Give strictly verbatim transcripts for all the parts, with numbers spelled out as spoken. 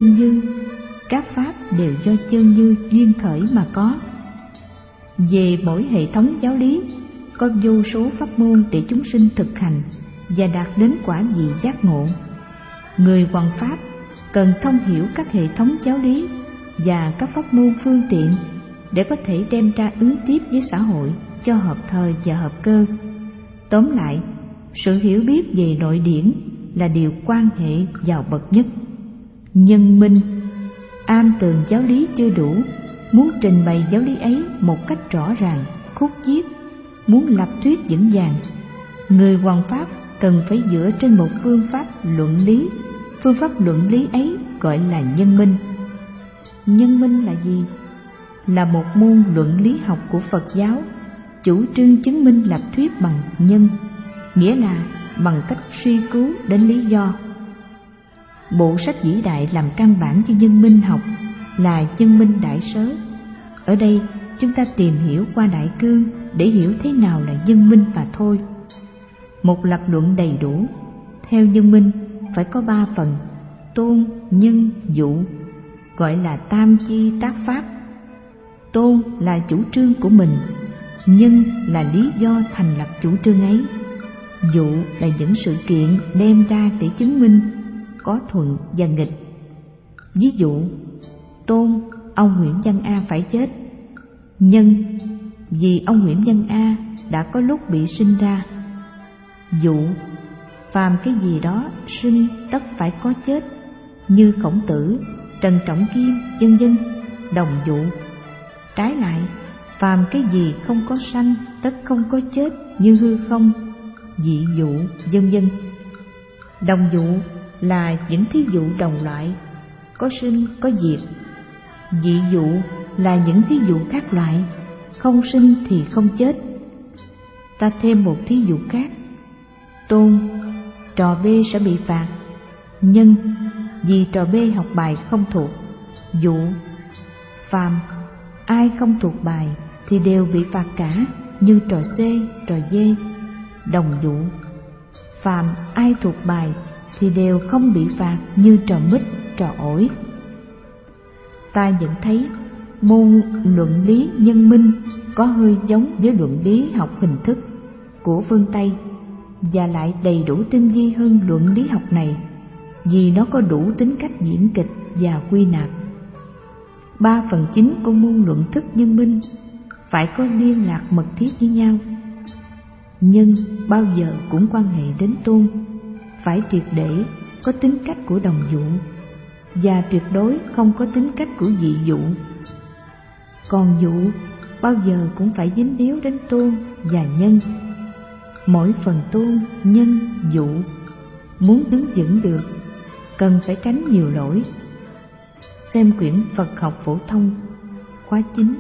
như, các pháp đều do chân như duyên khởi mà có. Về mỗi hệ thống giáo lý, có vô số pháp môn để chúng sinh thực hành và đạt đến quả vị giác ngộ. Người hoằng pháp cần thông hiểu các hệ thống giáo lý và các pháp môn phương tiện để có thể đem ra ứng tiếp với xã hội cho hợp thời và hợp cơ. Tóm lại, sự hiểu biết về nội điển là điều quan hệ vào bậc nhất. Nhân minh, am tường giáo lý chưa đủ, muốn trình bày giáo lý ấy một cách rõ ràng, khúc chiết, muốn lập thuyết vững vàng, người hoằng pháp cần phải dựa trên một phương pháp luận lý. Phương pháp luận lý ấy gọi là nhân minh. Nhân minh là gì? Là một môn luận lý học của Phật giáo, chủ trương chứng minh lập thuyết bằng nhân, nghĩa là bằng cách suy cứu đến lý do. Bộ sách vĩ đại làm căn bản cho nhân minh học là Nhân minh đại sớ. Ở đây chúng ta tìm hiểu qua đại cương để hiểu thế nào là nhân minh mà thôi. Một lập luận đầy đủ theo nhân minh phải có ba phần: tôn, nhân, dụ, gọi là tam chi tác pháp. Tôn là chủ trương của mình, nhân là lý do thành lập chủ trương ấy, dụ là những sự kiện đem ra để chứng minh, có thuận và nghịch. Ví dụ, tôn, ông Nguyễn Văn A phải chết. Nhân, vì ông Nguyễn Văn A đã có lúc bị sinh ra. Dụ, phàm cái gì đó sinh tất phải có chết, như Khổng Tử, Trần Trọng Kim, vân vân, đồng dụ. Trái lại, phàm cái gì không có sanh tất không có chết, như hư không, dị dụ, vân vân. Đồng dụ là những thí dụ đồng loại, có sinh có diệt. Dị dụ là những thí dụ khác loại, không sinh thì không chết. Ta thêm một thí dụ khác: tôn, trò B sẽ bị phạt. Nhân, vì trò B học bài không thuộc. Dụ, phàm ai không thuộc bài thì đều bị phạt cả, như trò C, trò D. Đồng dụ, phàm ai thuộc bài thì đều không bị phạt, như trò mít, trò ổi. Ta nhận thấy môn luận lý nhân minh có hơi giống với luận lý học hình thức của phương Tây, và lại đầy đủ tinh vi hơn luận lý học này, vì nó có đủ tính cách diễn kịch và quy nạp. Ba phần chính của môn luận thức nhân minh phải có liên lạc mật thiết với nhau. Nhân bao giờ cũng quan hệ đến tôn, phải triệt để có tính cách của đồng dụ, và tuyệt đối không có tính cách của dị dụ. Còn dụ bao giờ cũng phải dính líu đến tôn và nhân. Mỗi phần tôn, nhân, dụ muốn đứng vững được cần phải tránh nhiều lỗi. Xem quyển Phật học phổ thông khóa chín.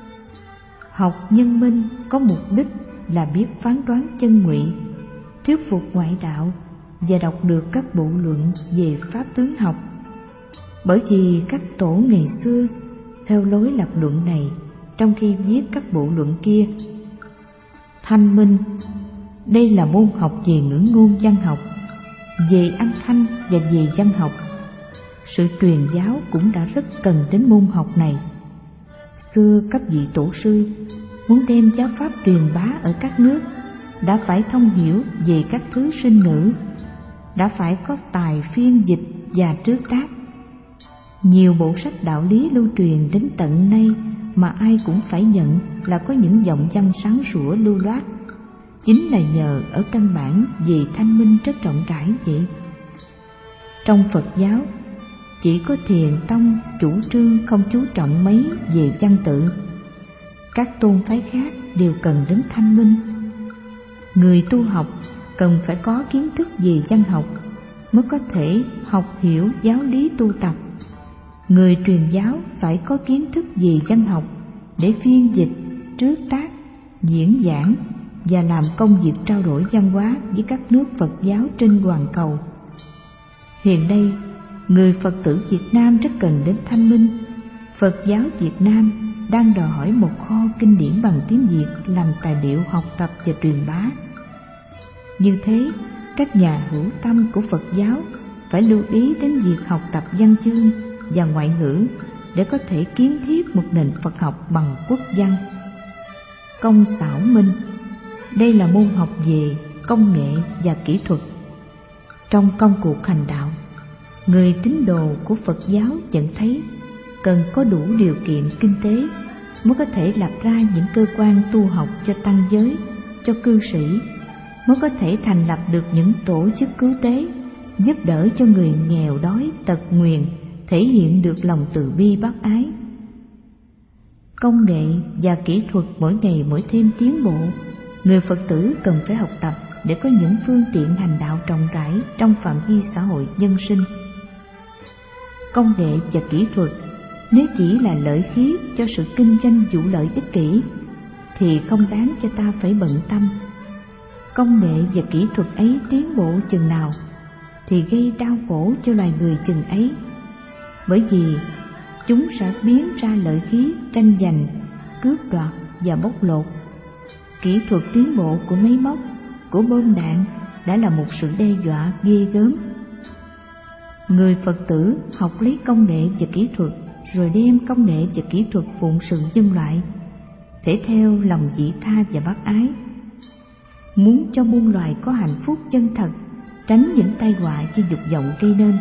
Học nhân minh có mục đích là biết phán đoán chân ngụy, thuyết phục ngoại đạo và đọc được các bộ luận về pháp tướng học. Bởi vì các tổ ngày xưa theo lối lập luận này, trong khi viết các bộ luận kia. Thanh minh, đây là môn học về ngữ ngôn văn học, về âm thanh và về văn học. Sự truyền giáo cũng đã rất cần đến môn học này. Xưa các vị tổ sư muốn đem giáo pháp truyền bá ở các nước đã phải thông hiểu về các thứ sinh ngữ, đã phải có tài phiên dịch và trước tác. Nhiều bộ sách đạo lý lưu truyền đến tận nay mà ai cũng phải nhận là có những giọng văn sáng sủa lưu loát, chính là nhờ ở căn bản về thanh minh rất rộng rãi vậy. Trong Phật giáo, chỉ có Thiền tông chủ trương không chú trọng mấy về văn tự. Các tôn phái khác đều cần đến thanh minh. Người tu học cần phải có kiến thức về văn học mới có thể học hiểu giáo lý tu tập. Người truyền giáo phải có kiến thức về văn học để phiên dịch, trước tác, diễn giảng và làm công việc trao đổi văn hóa với các nước Phật giáo trên toàn cầu. Hiện nay, người Phật tử Việt Nam rất cần đến thanh minh. Phật giáo Việt Nam đang đòi hỏi một kho kinh điển bằng tiếng Việt làm tài liệu học tập và truyền bá. Như thế, các nhà hữu tâm của Phật giáo phải lưu ý đến việc học tập văn chương và ngoại ngữ để có thể kiến thiết một nền Phật học bằng quốc văn. Công xảo minh, đây là môn học về công nghệ và kỹ thuật. Trong công cuộc hành đạo, người tín đồ của Phật giáo nhận thấy cần có đủ điều kiện kinh tế mới có thể lập ra những cơ quan tu học cho tăng giới, cho cư sĩ, mới có thể thành lập được những tổ chức cứu tế, giúp đỡ cho người nghèo đói tật nguyền, thể hiện được lòng từ bi bác ái. Công nghệ và kỹ thuật mỗi ngày mỗi thêm tiến bộ, người Phật tử cần phải học tập để có những phương tiện hành đạo rộng rãi trong phạm vi xã hội nhân sinh. Công nghệ và kỹ thuật nếu chỉ là lợi khí cho sự kinh doanh vụ lợi ích kỷ thì không đáng cho ta phải bận tâm. Công nghệ và kỹ thuật ấy tiến bộ chừng nào thì gây đau khổ cho loài người chừng ấy, bởi vì chúng sẽ biến ra lợi khí tranh giành, cướp đoạt và bóc lột. Kỹ thuật tiến bộ của máy móc, của bom đạn đã là một sự đe dọa ghê gớm. Người Phật tử học lấy công nghệ và kỹ thuật rồi đem công nghệ và kỹ thuật phụng sự nhân loại, thể theo lòng vị tha và bác ái. Muốn cho muôn loài có hạnh phúc chân thật, tránh những tai họa do dục vọng gây nên.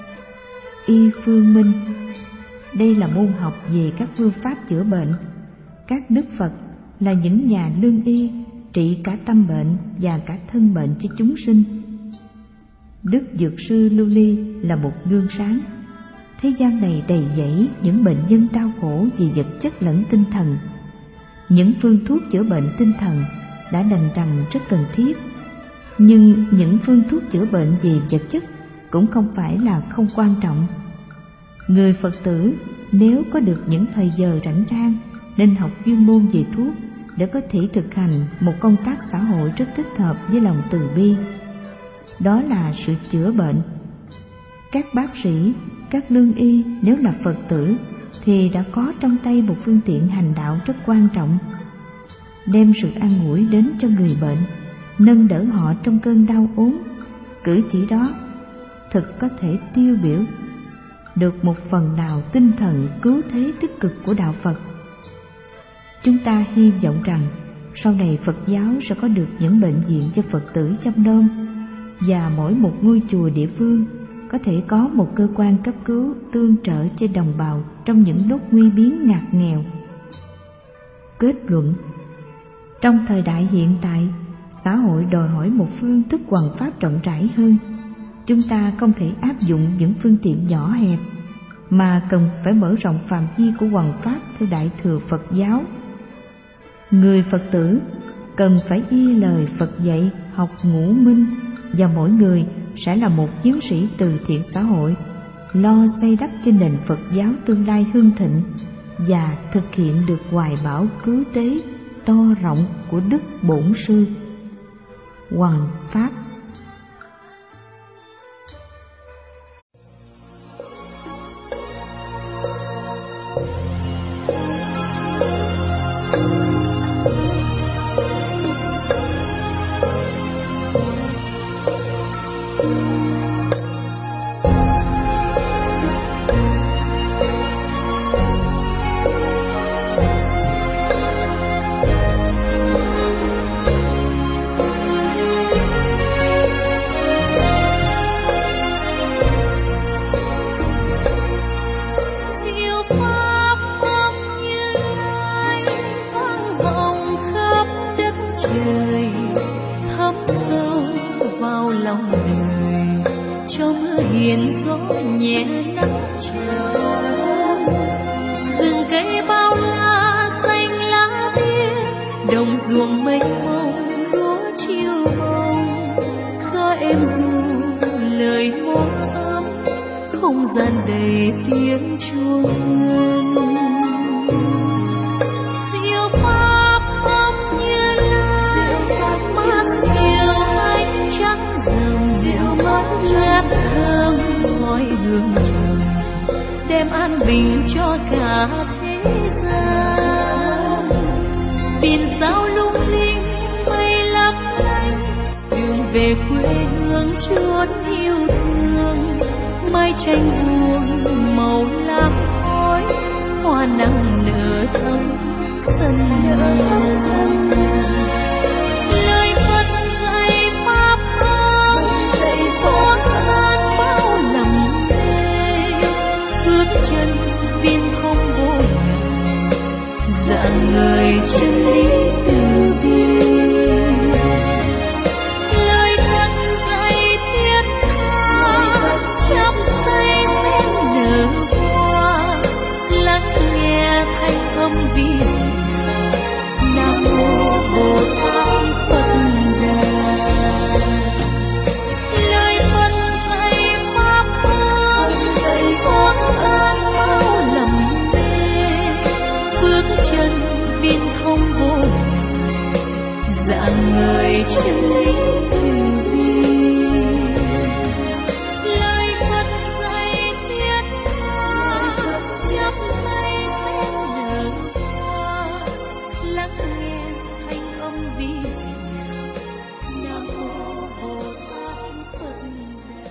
Y phương minh, đây là môn học về các phương pháp chữa bệnh. Các đức Phật là những nhà lương y, trị cả tâm bệnh và cả thân bệnh cho chúng sinh. Đức Dược sư Lưu Ly là một gương sáng. Thế gian này đầy dẫy những bệnh nhân đau khổ vì vật chất lẫn tinh thần. Những phương thuốc chữa bệnh tinh thần đã đành rằng rất cần thiết, nhưng những phương thuốc chữa bệnh về vật chất cũng không phải là không quan trọng. Người Phật tử nếu có được những thời giờ rảnh rang nên học chuyên môn về thuốc để có thể thực hành một công tác xã hội rất thích hợp với lòng từ bi. Đó là sự chữa bệnh. Các bác sĩ, các lương y nếu là Phật tử thì đã có trong tay một phương tiện hành đạo rất quan trọng, đem sự an ủi đến cho người bệnh, nâng đỡ họ trong cơn đau ốm. Cử chỉ đó thực có thể tiêu biểu được một phần nào tinh thần cứu thế tích cực của đạo Phật. Chúng ta hy vọng rằng sau này Phật giáo sẽ có được những bệnh viện cho Phật tử chăm nom, và mỗi một ngôi chùa địa phương có thể có một cơ quan cấp cứu tương trợ cho đồng bào trong những lúc nguy biến ngặt nghèo. Kết luận, trong thời đại hiện tại, xã hội đòi hỏi một phương thức hoằng pháp rộng rãi hơn. Chúng ta không thể áp dụng những phương tiện nhỏ hẹp, mà cần phải mở rộng phạm vi của hoằng pháp theo Đại thừa Phật giáo. Người Phật tử cần phải y lời Phật dạy, học ngũ minh, và mỗi người sẽ là một chiến sĩ từ thiện xã hội, lo xây đắp cho nền Phật giáo tương lai hưng thịnh và thực hiện được hoài bão cứu tế to rộng của Đức Bổn Sư. Hoằng pháp. Chốn yêu thương mái tranh buông màu người chân lý từ bi. Lời Phật dạy thiết tha trong tay bên nở hoa, lắng nghe thanh âm vi Nam mô Bồ Tát Phật Đà. Lời Phật dạy pháp môn quang an mau lầm mê, bước chân biên không vô dạng người chân lý từ bi. Lời Phật dạy thiết tha chắp tay bên nở hoa, lắng nghe thanh âm vi Nam mô Bồ Tát Phật Đà.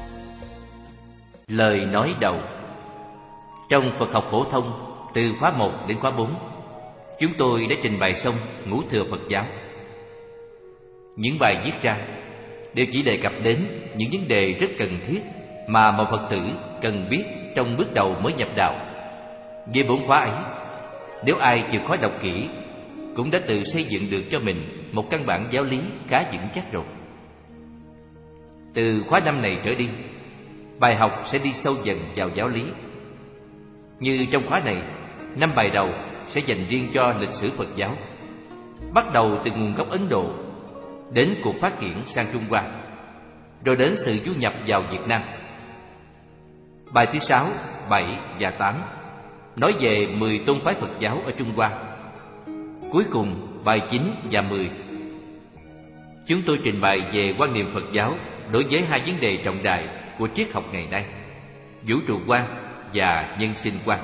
Lời nói đầu. Trong Phật học phổ thông từ khóa một đến khóa bốn, chúng tôi đã trình bày xong ngũ thừa Phật giáo. Những bài viết ra đều chỉ đề cập đến những vấn đề rất cần thiết mà một Phật tử cần biết trong bước đầu mới nhập đạo. Về bốn khóa ấy, nếu ai chịu khó đọc kỹ, cũng đã tự xây dựng được cho mình một căn bản giáo lý khá vững chắc rồi. Từ khóa năm này trở đi, bài học sẽ đi sâu dần vào giáo lý. Như trong khóa này, năm bài đầu sẽ dành riêng cho lịch sử Phật giáo, bắt đầu từ nguồn gốc Ấn Độ đến cuộc phát triển sang Trung Hoa, rồi đến sự du nhập vào Việt Nam. Bài thứ sáu, bảy và tám nói về mười tôn phái Phật giáo ở Trung Hoa. Cuối cùng, bài chín và mười, chúng tôi trình bày về quan niệm Phật giáo đối với hai vấn đề trọng đại của triết học ngày nay: vũ trụ quan và nhân sinh quan.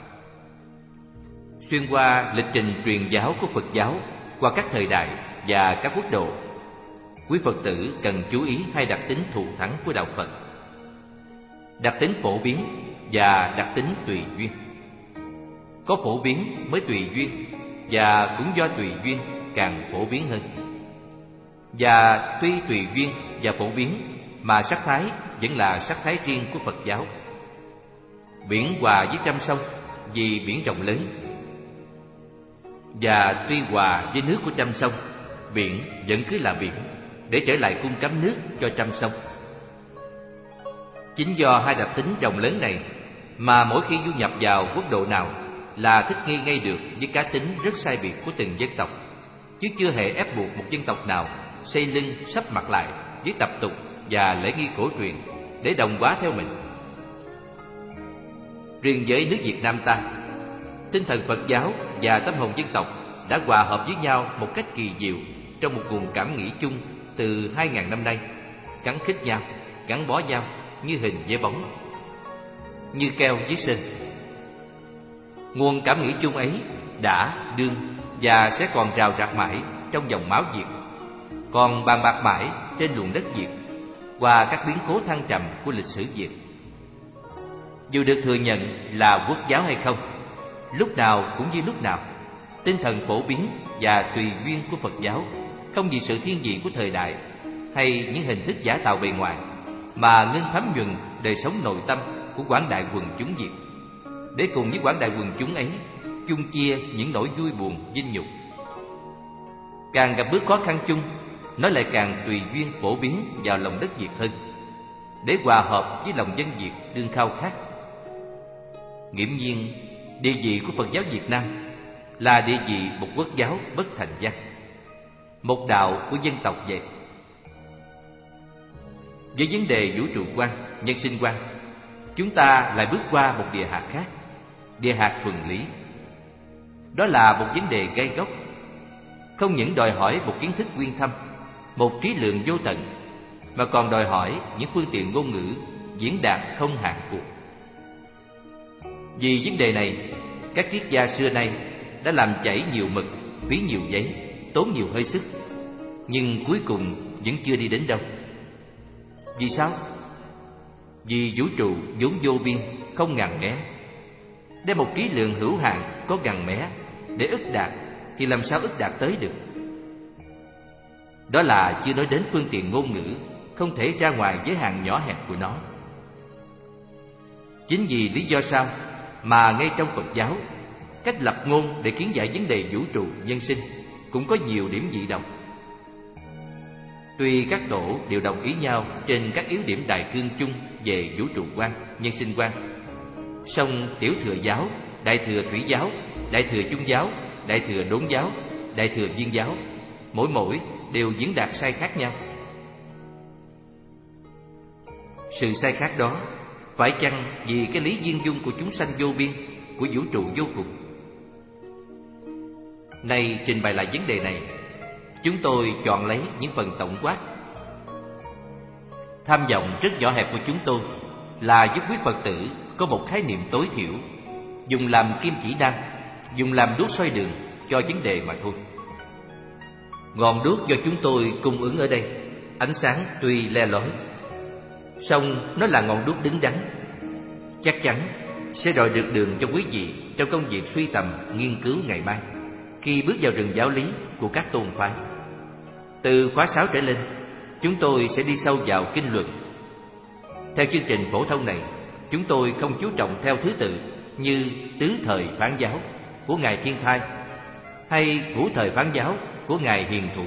Xuyên qua lịch trình truyền giáo của Phật giáo qua các thời đại và các quốc độ, quý Phật tử cần chú ý hai đặc tính thù thắng của đạo Phật: đặc tính phổ biến và đặc tính tùy duyên. Có phổ biến mới tùy duyên, và cũng do tùy duyên càng phổ biến hơn. Và tuy tùy duyên và phổ biến mà sắc thái vẫn là sắc thái riêng của Phật giáo. Biển hòa với trăm sông vì biển rộng lớn, và tuy hòa với nước của trăm sông, biển vẫn cứ là biển để trở lại cung cấp nước cho trăm sông. Chính do hai đặc tính rộng lớn này mà mỗi khi du nhập vào quốc độ nào là thích nghi ngay được với cá tính rất sai biệt của từng dân tộc, chứ chưa hề ép buộc một dân tộc nào xây lưng sắp mặt lại với tập tục và lễ nghi cổ truyền để đồng hóa theo mình. Riêng với nước Việt Nam ta, tinh thần Phật giáo và tâm hồn dân tộc đã hòa hợp với nhau một cách kỳ diệu trong một nguồn cảm nghĩ chung từ hai ngàn năm nay, gắn khít nhau, gắn bó nhau như hình với bóng, như keo với sơn. Nguồn cảm nghĩ chung ấy đã, đương và sẽ còn rào rạc mãi trong dòng máu Việt, còn bàn bạc mãi trên luồng đất Việt qua các biến cố thăng trầm của lịch sử Việt. Dù được thừa nhận là quốc giáo hay không, lúc nào cũng như lúc nào, tinh thần phổ biến và tùy duyên của Phật giáo không vì sự thiên vị của thời đại hay những hình thức giả tạo bề ngoài mà ngưng thấm nhuần đời sống nội tâm của quảng đại quần chúng Việt, để cùng với quảng đại quần chúng ấy chung chia những nỗi vui buồn vinh nhục. Càng gặp bước khó khăn chung, nó lại càng tùy duyên phổ biến vào lòng đất Việt hơn, để hòa hợp với lòng dân Việt đương khao khát. Nghiễm nhiên, địa vị của Phật giáo Việt Nam là địa vị một quốc giáo bất thành văn, một đạo của dân tộc vậy. Với vấn đề vũ trụ quan, nhân sinh quan, chúng ta lại bước qua một địa hạt khác, địa hạt thuần lý. Đó là một vấn đề gai góc, không những đòi hỏi một kiến thức uyên thâm, một trí lượng vô tận, mà còn đòi hỏi những phương tiện ngôn ngữ diễn đạt không hạn cuộc. Vì vấn đề này, các triết gia xưa nay đã làm chảy nhiều mực, phí nhiều giấy, tốn nhiều hơi sức, nhưng cuối cùng vẫn chưa đi đến đâu. Vì sao? Vì vũ trụ vốn vô biên, không ngần nghé. Đem một trí lượng hữu hạn có ngần mé để ức đạt thì làm sao ức đạt tới được? Đó là chưa nói đến phương tiện ngôn ngữ không thể ra ngoài giới hạn nhỏ hẹp của nó. Chính vì lý do sao mà ngay trong Phật giáo, cách lập ngôn để kiến giải vấn đề vũ trụ nhân sinh cũng có nhiều điểm dị đồng. Tuy các tổ đều đồng ý nhau trên các yếu điểm đại cương chung về vũ trụ quan, nhân sinh quan, song Tiểu Thừa giáo, Đại Thừa Thủy giáo, Đại Thừa Trung giáo, Đại Thừa Đốn giáo, Đại Thừa Viên giáo mỗi mỗi đều diễn đạt sai khác nhau. Sự sai khác đó phải chăng vì cái lý viên dung của chúng sanh vô biên, của vũ trụ vô cùng? Nay trình bày lại vấn đề này, chúng tôi chọn lấy những phần tổng quát. Tham vọng rất nhỏ hẹp của chúng tôi là giúp quý Phật tử có một khái niệm tối thiểu, dùng làm kim chỉ đăng, dùng làm đuốc soi đường cho vấn đề mà thôi. Ngọn đuốc do chúng tôi cung ứng ở đây, ánh sáng tuy le lói, song nó là ngọn đuốc đứng đắn, chắc chắn sẽ rọi được đường cho quý vị trong công việc suy tầm, nghiên cứu ngày mai khi bước vào rừng giáo lý của các tôn phái. Từ khóa sáu trở lên, chúng tôi sẽ đi sâu vào kinh luận. Theo chương trình phổ thông này, chúng tôi không chú trọng theo thứ tự như tứ thời phán giáo của Ngài Thiên Thai hay ngũ thời phán giáo của Ngài Hiền Thủ,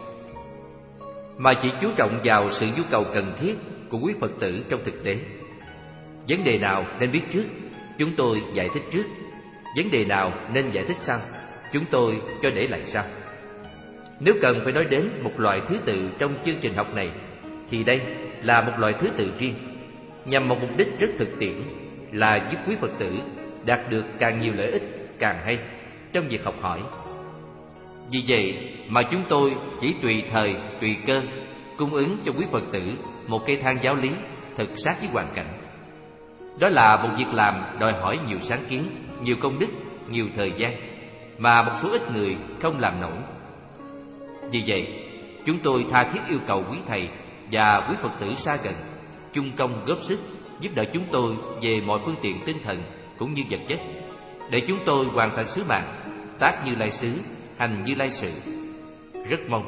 mà chỉ chú trọng vào sự nhu cầu cần thiết của quý Phật tử trong thực tế. Vấn đề nào nên biết trước, chúng tôi giải thích trước. Vấn đề nào nên giải thích sau, chúng tôi cho để lại sau. Nếu cần phải nói đến một loại thứ tự trong chương trình học này, thì đây là một loại thứ tự riêng, nhằm một mục đích rất thực tiễn, là giúp quý Phật tử đạt được càng nhiều lợi ích càng hay trong việc học hỏi. Vì vậy mà chúng tôi chỉ tùy thời, tùy cơ cung ứng cho quý Phật tử một cây thang giáo lý thật sát với hoàn cảnh. Đó là một việc làm đòi hỏi nhiều sáng kiến, nhiều công đức, nhiều thời gian mà một số ít người không làm nổi. Vì vậy, chúng tôi tha thiết yêu cầu quý thầy và quý Phật tử xa gần chung công góp sức giúp đỡ chúng tôi về mọi phương tiện tinh thần cũng như vật chất, để chúng tôi hoàn thành sứ mạng tác Như Lai xứ, hành Như Lai sự. Rất mong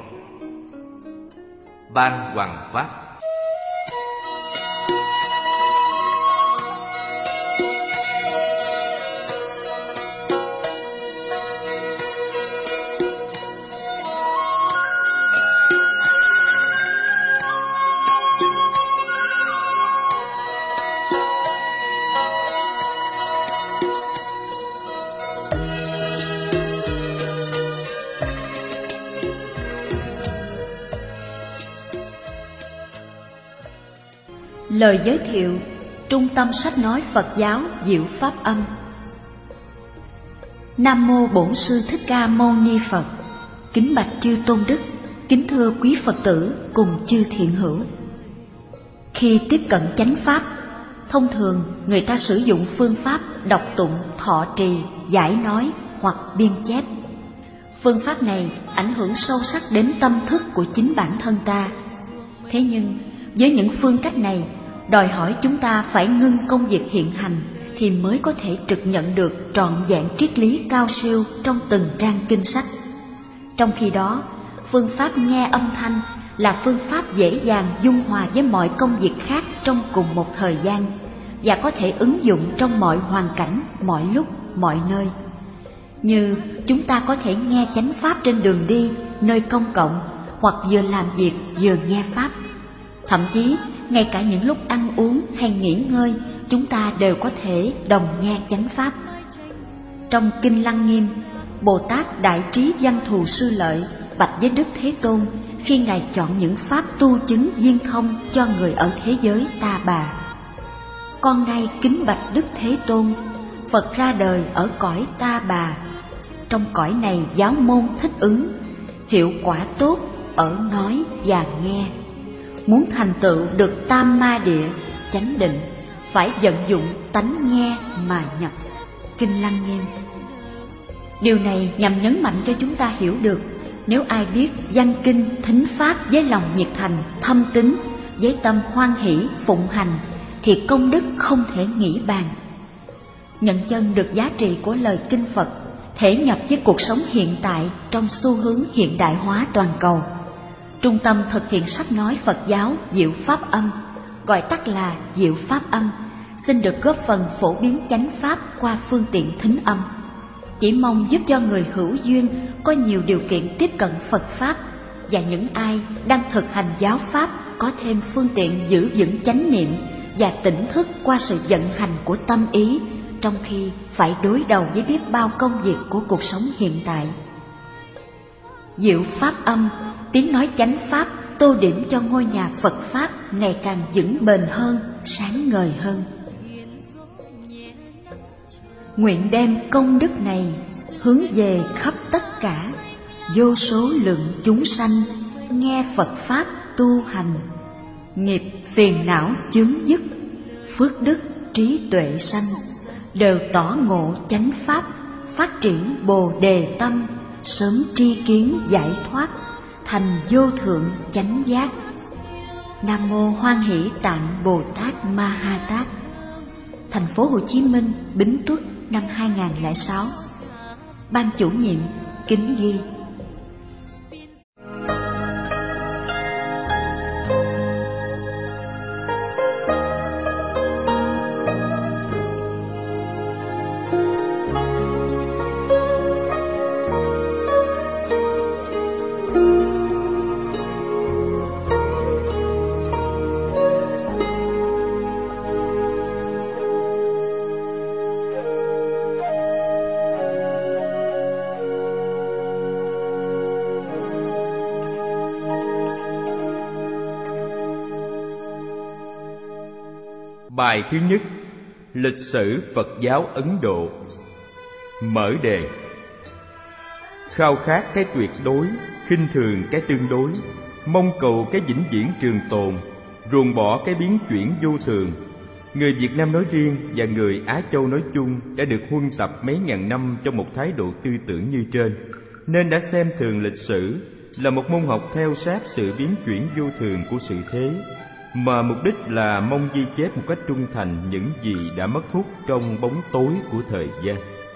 Ban Hoằng Pháp. Lời giới thiệu Trung tâm sách nói Phật giáo Diệu Pháp Âm. Nam mô Bổn Sư Thích Ca Mâu Ni Phật. Kính bạch chư tôn đức, kính thưa quý Phật tử cùng chư thiện hữu. Khi tiếp cận chánh pháp, thông thường người ta sử dụng phương pháp đọc tụng, thọ trì, giải nói hoặc biên chép. Phương pháp này ảnh hưởng sâu sắc đến tâm thức của chính bản thân ta. Thế nhưng với những phương cách này, đòi hỏi chúng ta phải ngưng công việc hiện hành thì mới có thể trực nhận được trọn vẹn triết lý cao siêu trong từng trang kinh sách. Trong khi đó, phương pháp nghe âm thanh là phương pháp dễ dàng dung hòa với mọi công việc khác trong cùng một thời gian và có thể ứng dụng trong mọi hoàn cảnh, mọi lúc, mọi nơi. Như chúng ta có thể nghe chánh pháp trên đường đi, nơi công cộng, hoặc vừa làm việc vừa nghe pháp. Thậm chí, ngay cả những lúc ăn uống hay nghỉ ngơi, chúng ta đều có thể đồng nghe chánh pháp. Trong Kinh Lăng Nghiêm, Bồ Tát Đại Trí Văn Thù Sư Lợi bạch với Đức Thế Tôn khi Ngài chọn những pháp tu chứng viên thông cho người ở thế giới Ta Bà. Con nay kính bạch Đức Thế Tôn, Phật ra đời ở cõi Ta Bà. Trong cõi này giáo môn thích ứng, hiệu quả tốt ở nói và nghe. Muốn thành tựu được tam ma địa, chánh định, phải vận dụng tánh nghe mà nhập. Kinh Lăng Nghiêm. Điều này nhằm nhấn mạnh cho chúng ta hiểu được, nếu ai biết văn kinh thính pháp với lòng nhiệt thành, thâm tín, với tâm hoan hỷ phụng hành, thì công đức không thể nghĩ bàn. Nhận chân được giá trị của lời kinh Phật, thể nhập với cuộc sống hiện tại trong xu hướng hiện đại hóa toàn cầu. Trung tâm thực hiện sách nói Phật giáo Diệu Pháp Âm, gọi tắt là Diệu Pháp Âm, xin được góp phần phổ biến chánh pháp qua phương tiện thính âm. chỉ mong giúp cho người hữu duyên có nhiều điều kiện tiếp cận Phật Pháp, và những ai đang thực hành giáo Pháp có thêm phương tiện giữ vững chánh niệm và tỉnh thức qua sự vận hành của tâm ý, trong khi phải đối đầu với biết bao công việc của cuộc sống hiện tại. Diệu Pháp âm, tiếng nói chánh Pháp tô điểm cho ngôi nhà Phật Pháp ngày càng vững bền hơn, sáng ngời hơn. Nguyện đem công đức này hướng về khắp tất cả vô số lượng chúng sanh nghe Phật Pháp tu hành, nghiệp phiền não chướng dứt, phước đức trí tuệ sanh, đều tỏ ngộ chánh Pháp, phát triển Bồ Đề tâm, sớm tri kiến giải thoát, thành vô thượng chánh giác. Nam mô Hoan Hỷ Tạng Bồ Tát Ma Ha Tát. Thành phố Hồ Chí Minh, Bính Tuất, năm hai nghìn không trăm lẻ sáu. Ban chủ nhiệm kính ghi: Bài thứ nhất: Lịch sử Phật giáo Ấn Độ. Mở đề: khao khát cái tuyệt đối, khinh thường cái tương đối, mong cầu cái vĩnh viễn trường tồn, ruồng bỏ cái biến chuyển vô thường. Người Việt Nam nói riêng và người Á Châu nói chung đã được huân tập mấy ngàn năm trong một thái độ tư tưởng như trên, nên đã xem thường lịch sử là một môn học theo sát sự biến chuyển vô thường của sự thế, mà mục đích là mong ghi chép một cách trung thành những gì đã mất hút trong bóng tối của thời gian.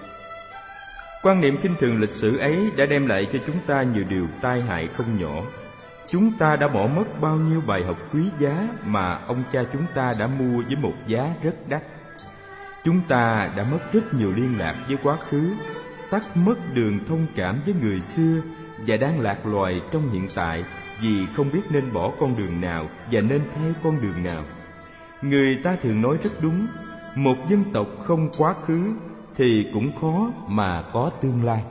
Quan niệm khinh thường lịch sử ấy đã đem lại cho chúng ta nhiều điều tai hại không nhỏ. Chúng ta đã bỏ mất bao nhiêu bài học quý giá mà ông cha chúng ta đã mua với một giá rất đắt. Chúng ta đã mất rất nhiều liên lạc với quá khứ, tắt mất đường thông cảm với người xưa và đang lạc loài trong hiện tại vì không biết nên bỏ con đường nào và nên theo con đường nào. Người ta thường nói rất đúng, một dân tộc không quá khứ thì cũng khó mà có tương lai.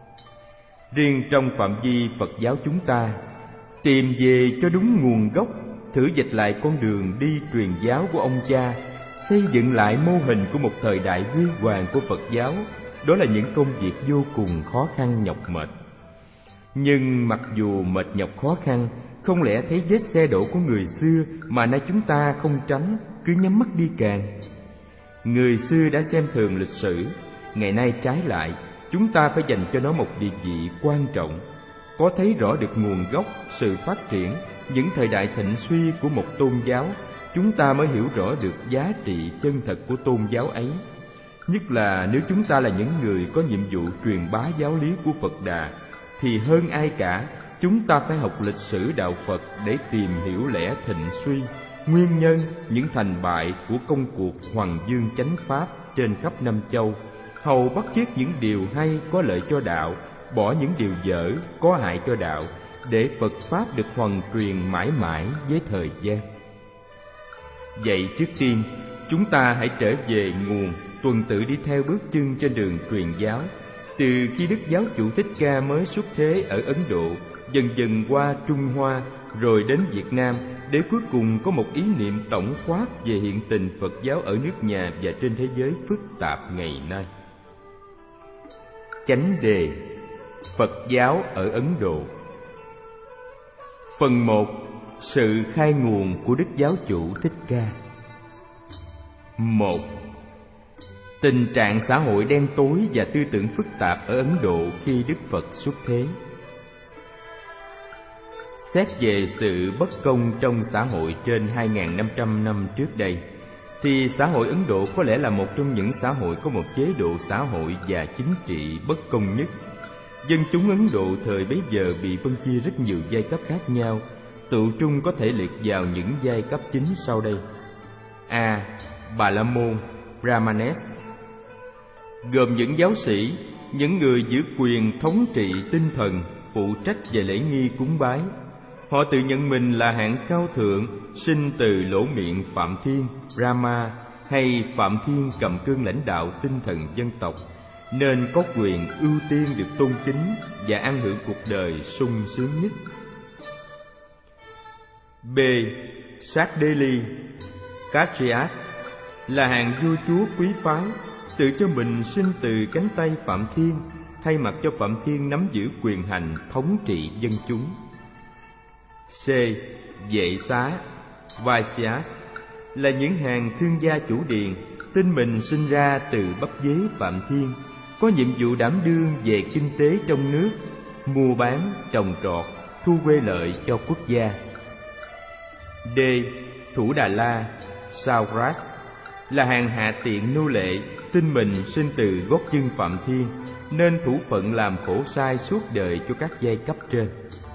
Riêng trong phạm vi Phật giáo chúng ta, tìm về cho đúng nguồn gốc, thử dịch lại con đường đi truyền giáo của ông cha, xây dựng lại mô hình của một thời đại huy hoàng của Phật giáo, đó là những công việc vô cùng khó khăn nhọc mệt. Nhưng mặc dù mệt nhọc khó khăn, không lẽ thấy vết xe đổ của người xưa mà nay chúng ta không tránh, cứ nhắm mắt đi càng. Người xưa đã xem thường lịch sử, ngày nay trái lại, chúng ta phải dành cho nó một địa vị quan trọng. Có thấy rõ được nguồn gốc, sự phát triển, những thời đại thịnh suy của một tôn giáo, chúng ta mới hiểu rõ được giá trị chân thật của tôn giáo ấy. Nhất là nếu chúng ta là những người có nhiệm vụ truyền bá giáo lý của Phật Đà, thì hơn ai cả, chúng ta phải học lịch sử đạo Phật để tìm hiểu lẽ thịnh suy, nguyên nhân, những thành bại của công cuộc hoằng dương chánh pháp trên khắp năm châu, hầu bắt chước những điều hay có lợi cho đạo, bỏ những điều dở có hại cho đạo, để Phật pháp được hoằng truyền mãi mãi với thời gian. Vậy trước tiên, chúng ta hãy trở về nguồn, tuần tự đi theo bước chân trên đường truyền giáo, từ khi Đức Giáo chủ Thích Ca mới xuất thế ở Ấn Độ, dần dần qua Trung Hoa, rồi đến Việt Nam, để cuối cùng có một ý niệm tổng quát về hiện tình Phật giáo ở nước nhà và trên thế giới phức tạp ngày nay. Chánh đề: Phật giáo ở Ấn Độ. Phần một: Sự khai nguồn của Đức Giáo chủ Thích Ca. Một. Tình trạng xã hội đen tối và tư tưởng phức tạp ở Ấn Độ khi Đức Phật xuất thế. Xét về sự bất công trong xã hội trên hai nghìn năm trăm năm trước đây, thì xã hội Ấn Độ có lẽ là một trong những xã hội có một chế độ xã hội và chính trị bất công nhất. Dân chúng Ấn Độ thời bấy giờ bị phân chia rất nhiều giai cấp khác nhau, tụ trung có thể liệt vào những giai cấp chính sau đây. A. Bà La Môn, Brahmanes, gồm những giáo sĩ, những người giữ quyền thống trị tinh thần, phụ trách về lễ nghi cúng bái. Họ tự nhận mình là hạng cao thượng, sinh từ lỗ miệng Phạm Thiên, Rama hay Phạm Thiên cầm cương lãnh đạo tinh thần dân tộc, nên có quyền ưu tiên được tôn kính và an hưởng cuộc đời sung sướng nhất. B. Sát Đê Ly, Katriat là hàng vua chúa quý phái, tự cho mình sinh từ cánh tay Phạm Thiên, thay mặt cho Phạm Thiên nắm giữ quyền hành thống trị dân chúng. C. Vệ Xá, Vaisya là những hàng thương gia chủ điền, tin mình sinh ra từ bắp dế Phạm Thiên, có nhiệm vụ đảm đương về kinh tế trong nước, mua bán, trồng trọt, thu quê lợi cho quốc gia. D. Thủ Đà La, Saurat là hàng hạ tiện nô lệ, tin mình sinh từ gót chân Phạm Thiên, nên thủ phận làm khổ sai suốt đời cho các giai cấp trên.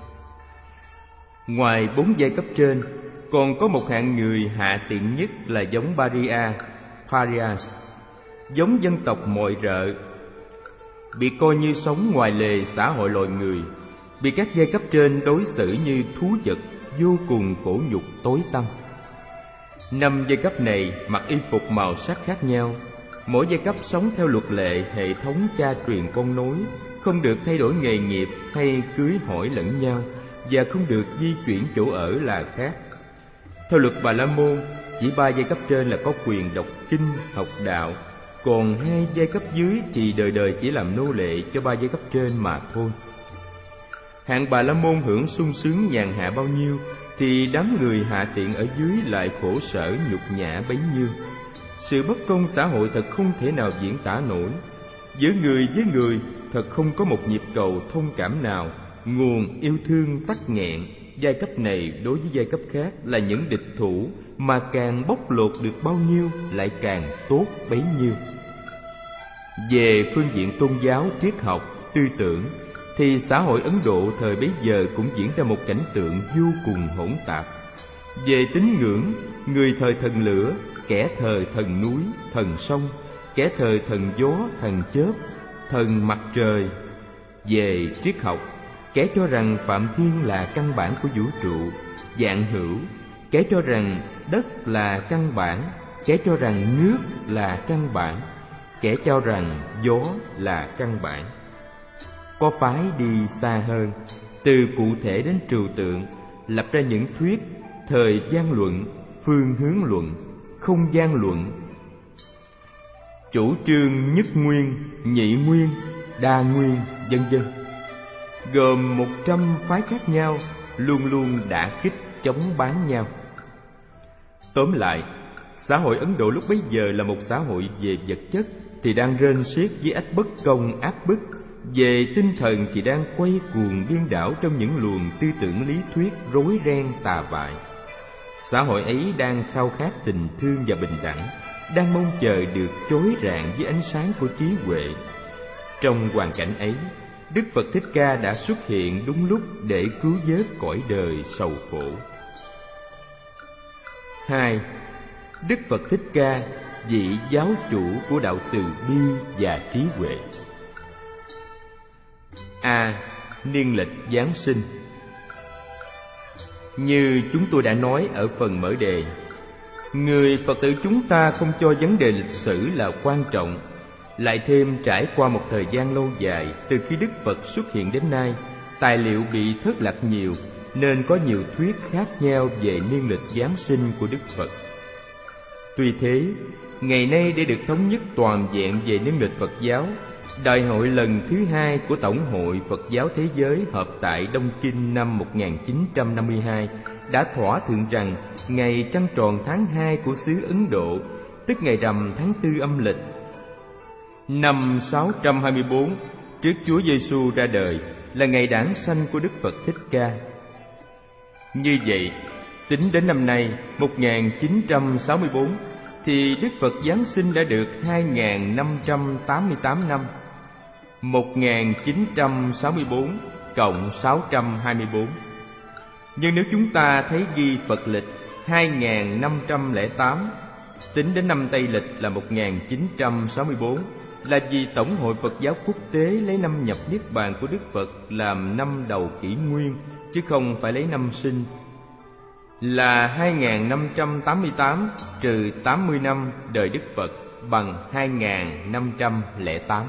Ngoài bốn giai cấp trên, còn có một hạng người hạ tiện nhất là giống Paria, Parias, giống dân tộc mọi rợ, bị coi như sống ngoài lề xã hội loài người, bị các giai cấp trên đối xử như thú vật, vô cùng khổ nhục tối tăm. Năm giai cấp này mặc y phục màu sắc khác nhau, mỗi giai cấp sống theo luật lệ hệ thống cha truyền con nối, không được thay đổi nghề nghiệp hay cưới hỏi lẫn nhau, và không được di chuyển chỗ ở là khác. Theo luật Bà La Môn, chỉ ba giai cấp trên là có quyền đọc kinh, học đạo, còn hai giai cấp dưới thì đời đời chỉ làm nô lệ cho ba giai cấp trên mà thôi. Hạng Bà La Môn hưởng sung sướng nhàn hạ bao nhiêu, thì đám người hạ tiện ở dưới lại khổ sở nhục nhã bấy nhiêu. Sự bất công xã hội thật không thể nào diễn tả nổi. Giữa người với người thật không có một nhịp cầu thông cảm nào, nguồn yêu thương tắc nghẹn. Giai cấp này đối với giai cấp khác là những địch thủ, mà càng bóc lột được bao nhiêu lại càng tốt bấy nhiêu. Về phương diện tôn giáo, triết học, tư tưởng thì xã hội Ấn Độ thời bấy giờ cũng diễn ra một cảnh tượng vô cùng hỗn tạp. Về tín ngưỡng, người thờ thần lửa, kẻ thờ thần núi, thần sông, kẻ thờ thần gió, thần chớp, thần mặt trời. Về triết học, kẻ cho rằng Phạm Thiên là căn bản của vũ trụ, vạn hữu, kẻ cho rằng đất là căn bản, kẻ cho rằng nước là căn bản, kẻ cho rằng gió là căn bản. Có phái đi xa hơn, từ cụ thể đến trừu tượng, lập ra những thuyết thời gian luận, phương hướng luận, không gian luận, chủ trương nhất nguyên, nhị nguyên, đa nguyên, vân vân, gồm một trăm phái khác nhau, luôn luôn đả kích chống bán nhau. Tóm lại, xã hội Ấn Độ lúc bấy giờ là một xã hội về vật chất thì đang rên xiết với ách bất công áp bức, về tinh thần thì đang quay cuồng điên đảo trong những luồng tư tưởng lý thuyết rối ren tà bại. Xã hội ấy đang khao khát tình thương và bình đẳng, đang mong chờ được chói rạng với ánh sáng của trí huệ. Trong hoàn cảnh ấy, Đức Phật Thích Ca đã xuất hiện đúng lúc để cứu vớt cõi đời sầu khổ. Hai. Đức Phật Thích Ca, vị giáo chủ của đạo từ bi và trí huệ. A. Niên lịch Giáng sinh. Như chúng tôi đã nói ở phần mở đề, người Phật tử chúng ta không cho vấn đề lịch sử là quan trọng. Lại thêm trải qua một thời gian lâu dài từ khi Đức Phật xuất hiện đến nay, tài liệu bị thất lạc nhiều, nên có nhiều thuyết khác nhau về niên lịch Giáng sinh của Đức Phật. Tuy thế, ngày nay để được thống nhất toàn vẹn về niên lịch Phật giáo, Đại hội lần thứ hai của Tổng hội Phật giáo Thế giới họp tại Đông Kinh năm một nghìn chín trăm năm mươi hai đã thỏa thuận rằng ngày trăng tròn tháng hai của xứ Ấn Độ, tức ngày rằm tháng tư âm lịch, năm sáu trăm hai mươi bốn trước Chúa Giêsu ra đời, là ngày đản sanh của Đức Phật Thích Ca. Như vậy, tính đến năm nay một nghìn chín trăm sáu mươi bốn thì Đức Phật Giáng sinh đã được hai nghìn năm trăm tám mươi tám năm. một nghìn chín trăm sáu mươi bốn cộng sáu trăm hai mươi bốn. Nhưng nếu chúng ta thấy ghi Phật lịch hai nghìn năm trăm lẻ tám, tính đến năm Tây lịch là một nghìn chín trăm sáu mươi bốn, là vì Tổng hội Phật giáo quốc tế lấy năm nhập Niết Bàn của Đức Phật làm năm đầu kỷ nguyên, chứ không phải lấy năm sinh, là hai nghìn năm trăm tám mươi tám trừ tám mươi năm đời Đức Phật bằng hai nghìn năm trăm lẻ tám.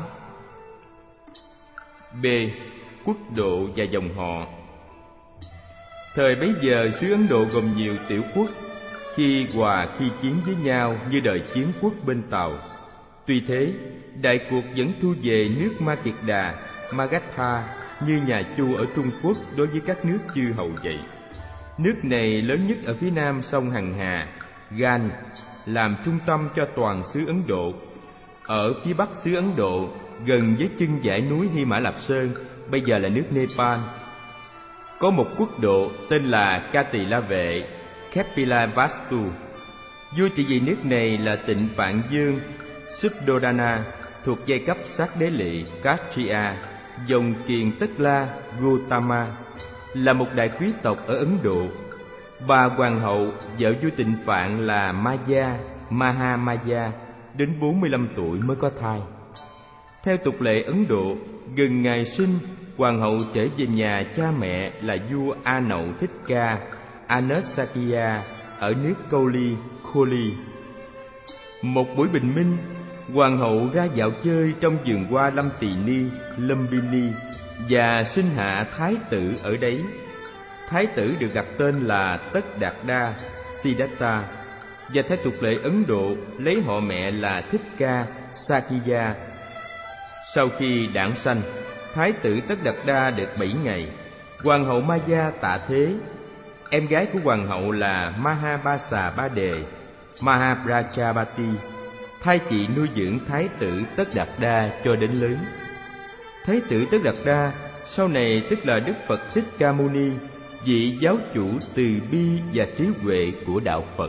B. Quốc độ và dòng họ. Thời bấy giờ, xứ Ấn Độ gồm nhiều tiểu quốc, khi hòa khi chiến với nhau như đời chiến quốc bên Tàu. Tuy thế, đại cuộc vẫn thu về nước Ma Kiệt Đà, Magadha như nhà Chu ở Trung Quốc đối với các nước chư hầu vậy. Nước này lớn nhất ở phía nam sông Hằng Hà, Gan, làm trung tâm cho toàn xứ Ấn Độ. Ở phía bắc xứ Ấn Độ, gần với chân dãy núi Hy Mã Lạp Sơn, bây giờ là nước Nepal, có một quốc độ tên là Ca Tỳ La Vệ, Kapilavastu. Vua trị vì nước này là Tịnh Phạn Dương Suddhodana, thuộc giai cấp sát đế lỵ Kshatriya, dòng Kiền Tất La Gautama, là một đại quý tộc ở Ấn Độ. Bà hoàng hậu vợ vua Tịnh Phạn là Maya, Mahamaya, đến bốn mươi lăm tuổi mới có thai. Theo tục lệ Ấn Độ, gần ngày sinh, hoàng hậu trở về nhà cha mẹ là vua A Nậu Thích Ca Anasakya ở nước Cowli, Kholi. Một buổi bình minh, hoàng hậu ra dạo chơi trong vườn hoa Lâm Tỳ Ni, Lumbini, và sinh hạ thái tử ở đấy. Thái tử được đặt tên là Tất Đạt Đa Siddhartha, và theo tục lệ Ấn Độ lấy họ mẹ là Thích Ca Sakya. Sau khi đản sanh, thái tử Tất Đạt Đa được bảy ngày, hoàng hậu Maya tạ thế. Em gái của hoàng hậu là Mahabasa Ba Đề, Mahaprajapati, thay chị nuôi dưỡng thái tử Tất Đạt Đa cho đến lớn. Thái tử Tất Đạt Đa sau này tức là Đức Phật Thích Ca Mâu Ni, vị giáo chủ từ bi và trí huệ của đạo Phật.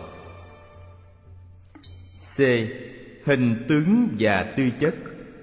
C. Hình tướng và tư chất.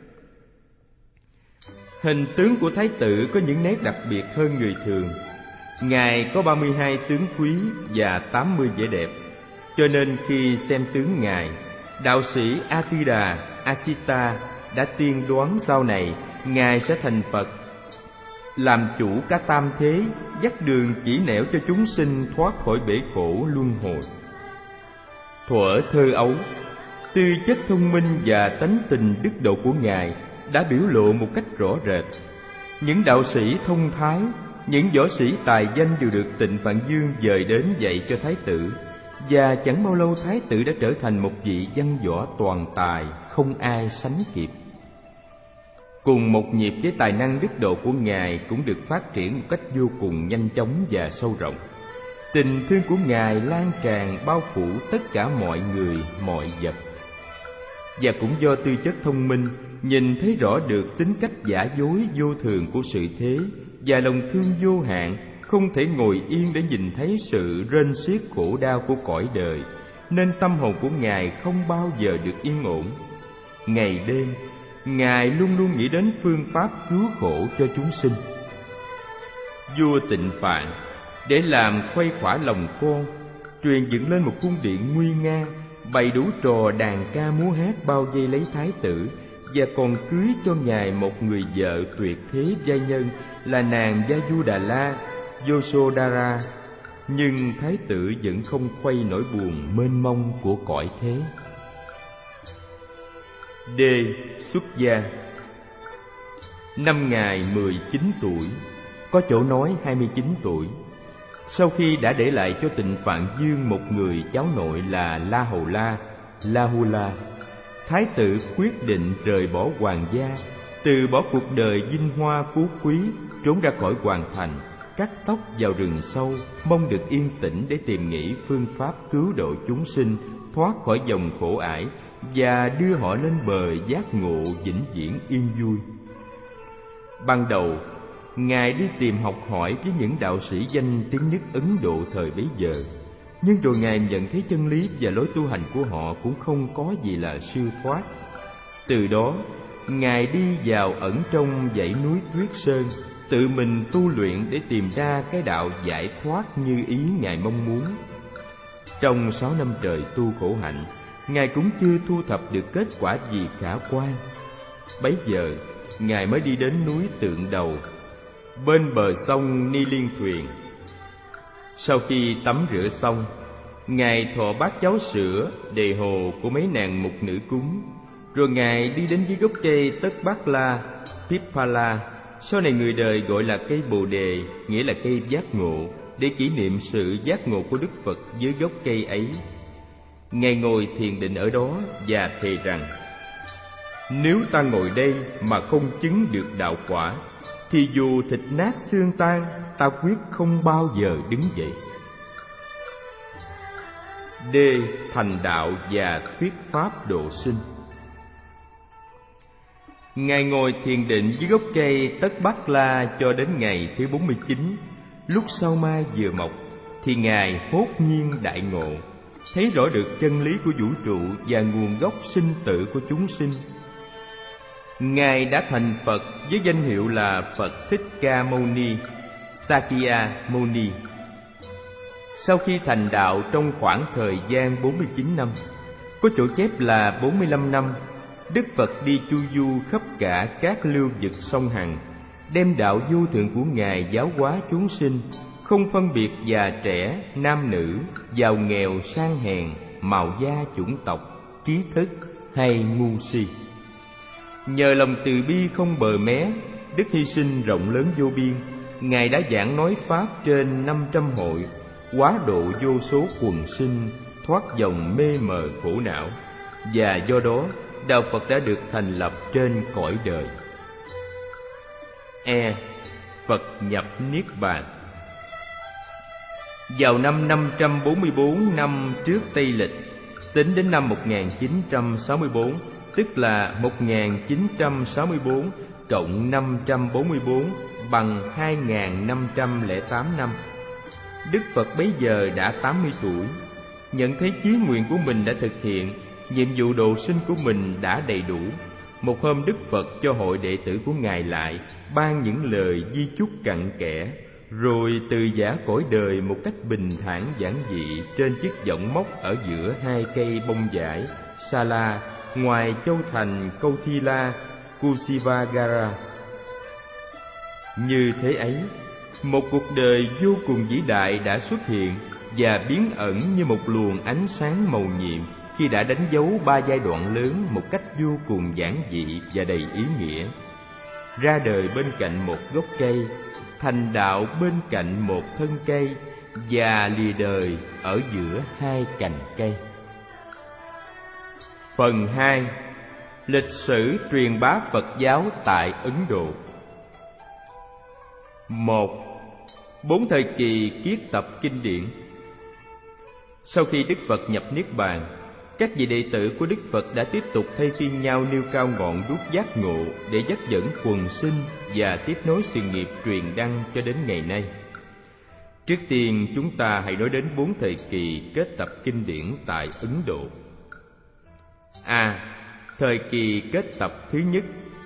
Hình tướng của thái tử có những nét đặc biệt hơn người thường. Ngài có ba mươi hai tướng quý và tám mươi vẻ đẹp, cho nên khi xem tướng Ngài, đạo sĩ Atida Achita đã tiên đoán sau này Ngài sẽ thành Phật, làm chủ cả tam thế, dắt đường chỉ nẻo cho chúng sinh thoát khỏi bể khổ luân hồi. Thuở thơ ấu, tư chất thông minh và tánh tình đức độ của Ngài đã biểu lộ một cách rõ rệt. Những đạo sĩ thông thái, những võ sĩ tài danh đều được Tịnh Phạn Dương dời đến dạy cho thái tử, và chẳng bao lâu thái tử đã trở thành một vị văn võ toàn tài, không ai sánh kịp. Cùng một nhịp với tài năng đức độ của Ngài cũng được phát triển một cách vô cùng nhanh chóng và sâu rộng. Tình thương của Ngài lan tràn bao phủ tất cả mọi người, mọi vật. Và cũng do tư chất thông minh, nhìn thấy rõ được tính cách giả dối vô thường của sự thế và lòng thương vô hạn, không thể ngồi yên để nhìn thấy sự rên xiết khổ đau của cõi đời, nên tâm hồn của Ngài không bao giờ được yên ổn. Ngày đêm, Ngài luôn luôn nghĩ đến phương pháp cứu khổ cho chúng sinh. Vua Tịnh Phạn để làm khuây khỏa lòng con, truyền dựng lên một cung điện nguy nga, bày đủ trò đàn ca múa hát bao vây lấy thái tử, và còn cưới cho Ngài một người vợ tuyệt thế giai nhân là nàng Yajudala Yasodhara. Nhưng thái tử vẫn không khuây nỗi buồn mênh mông của cõi thế. D. Xuất gia. Năm Ngài mười chín tuổi, có chỗ nói hai mươi chín tuổi. Sau khi đã để lại cho Tịnh Phạn Dương một người cháu nội là La Hầu La, Lahula, thái tử quyết định rời bỏ hoàng gia, từ bỏ cuộc đời vinh hoa phú quý, trốn ra khỏi hoàng thành, cắt tóc vào rừng sâu, mong được yên tĩnh để tìm nghĩ phương pháp cứu độ chúng sinh thoát khỏi dòng khổ ải và đưa họ lên bờ giác ngộ vĩnh viễn yên vui. Ban đầu, Ngài đi tìm học hỏi với những đạo sĩ danh tiếng nhất Ấn Độ thời bấy giờ, nhưng rồi Ngài nhận thấy chân lý và lối tu hành của họ cũng không có gì là siêu thoát. Từ đó, Ngài đi vào ẩn trong dãy núi Tuyết Sơn, tự mình tu luyện để tìm ra cái đạo giải thoát như ý Ngài mong muốn. Trong sáu năm trời tu khổ hạnh, Ngài cũng chưa thu thập được kết quả gì khả quan. Bấy giờ Ngài mới đi đến núi Tượng Đầu, bên bờ sông Ni Liên Thuyền. Sau khi tắm rửa xong, Ngài thọ bát cháo sữa đề hồ của mấy nàng mục nữ cúng, rồi Ngài đi đến dưới gốc cây Tất Bát La Pipala, sau này người đời gọi là cây Bồ Đề, nghĩa là cây giác ngộ, để kỷ niệm sự giác ngộ của Đức Phật dưới gốc cây ấy. Ngài ngồi thiền định ở đó và thề rằng: nếu ta ngồi đây mà không chứng được đạo quả, thì dù thịt nát xương tan, ta quyết không bao giờ đứng dậy. D. Thành đạo và thuyết pháp độ sinh. Ngài ngồi thiền định dưới gốc cây Tất Bát La cho đến ngày thứ bốn mươi chín. Lúc sao mai vừa mọc thì Ngài hốt nhiên đại ngộ, thấy rõ được chân lý của vũ trụ và nguồn gốc sinh tử của chúng sinh. Ngài đã thành Phật với danh hiệu là Phật Thích Ca Mâu Ni, Sakya Muni. Sau khi thành đạo trong khoảng thời gian bốn mươi chín năm, có chỗ chép là bốn mươi lăm năm, Đức Phật đi chu du khắp cả các lưu vực sông Hằng, đem đạo vô thượng của Ngài giáo hóa chúng sinh, không phân biệt già trẻ, nam nữ, giàu nghèo, sang hèn, màu da, chủng tộc, trí thức hay ngu si. Nhờ lòng từ bi không bờ mé, đức hy sinh rộng lớn vô biên, Ngài đã giảng nói pháp trên năm trăm hội, hóa độ vô số quần sinh, thoát dòng mê mờ khổ não, và do đó đạo Phật đã được thành lập trên cõi đời. E. Phật nhập Niết Bàn. Vào năm năm trăm bốn mươi bốn năm trước Tây Lịch, tính đến năm một nghìn chín trăm sáu mươi bốn, tức là một nghìn chín trăm sáu mươi bốn cộng năm trăm bốn mươi bốn bằng hai nghìn năm trăm lẻ tám năm. Đức Phật bấy giờ đã tám mươi tuổi, nhận thấy chí nguyện của mình đã thực hiện, nhiệm vụ độ sinh của mình đã đầy đủ. Một hôm Đức Phật cho hội đệ tử của Ngài lại ban những lời di chúc cặn kẽ, rồi từ giả cõi đời một cách bình thản giản dị trên chiếc võng móc ở giữa hai cây bông vải Sala ngoài châu thành Câu Thi La, Kusivagara. Như thế ấy, một cuộc đời vô cùng vĩ đại đã xuất hiện và biến ẩn như một luồng ánh sáng màu nhiệm khi đã đánh dấu ba giai đoạn lớn một cách vô cùng giản dị và đầy ý nghĩa. Ra đời bên cạnh một gốc cây, thành đạo bên cạnh một thân cây, và lìa đời ở giữa hai cành cây. Phần hai. Lịch sử truyền bá Phật giáo tại Ấn Độ. Một. Bốn thời kỳ kiết tập kinh điển. Sau khi Đức Phật nhập Niết Bàn, các vị đệ tử của Đức Phật đã tiếp tục thay phiên nhau nêu cao ngọn đuốc giác ngộ để dắt dẫn quần sinh và tiếp nối sự nghiệp truyền đăng cho đến ngày nay. Trước tiên, chúng ta hãy nói đến bốn thời kỳ kết tập kinh điển tại Ấn Độ. A. Thời kỳ kết tập thứ nhất.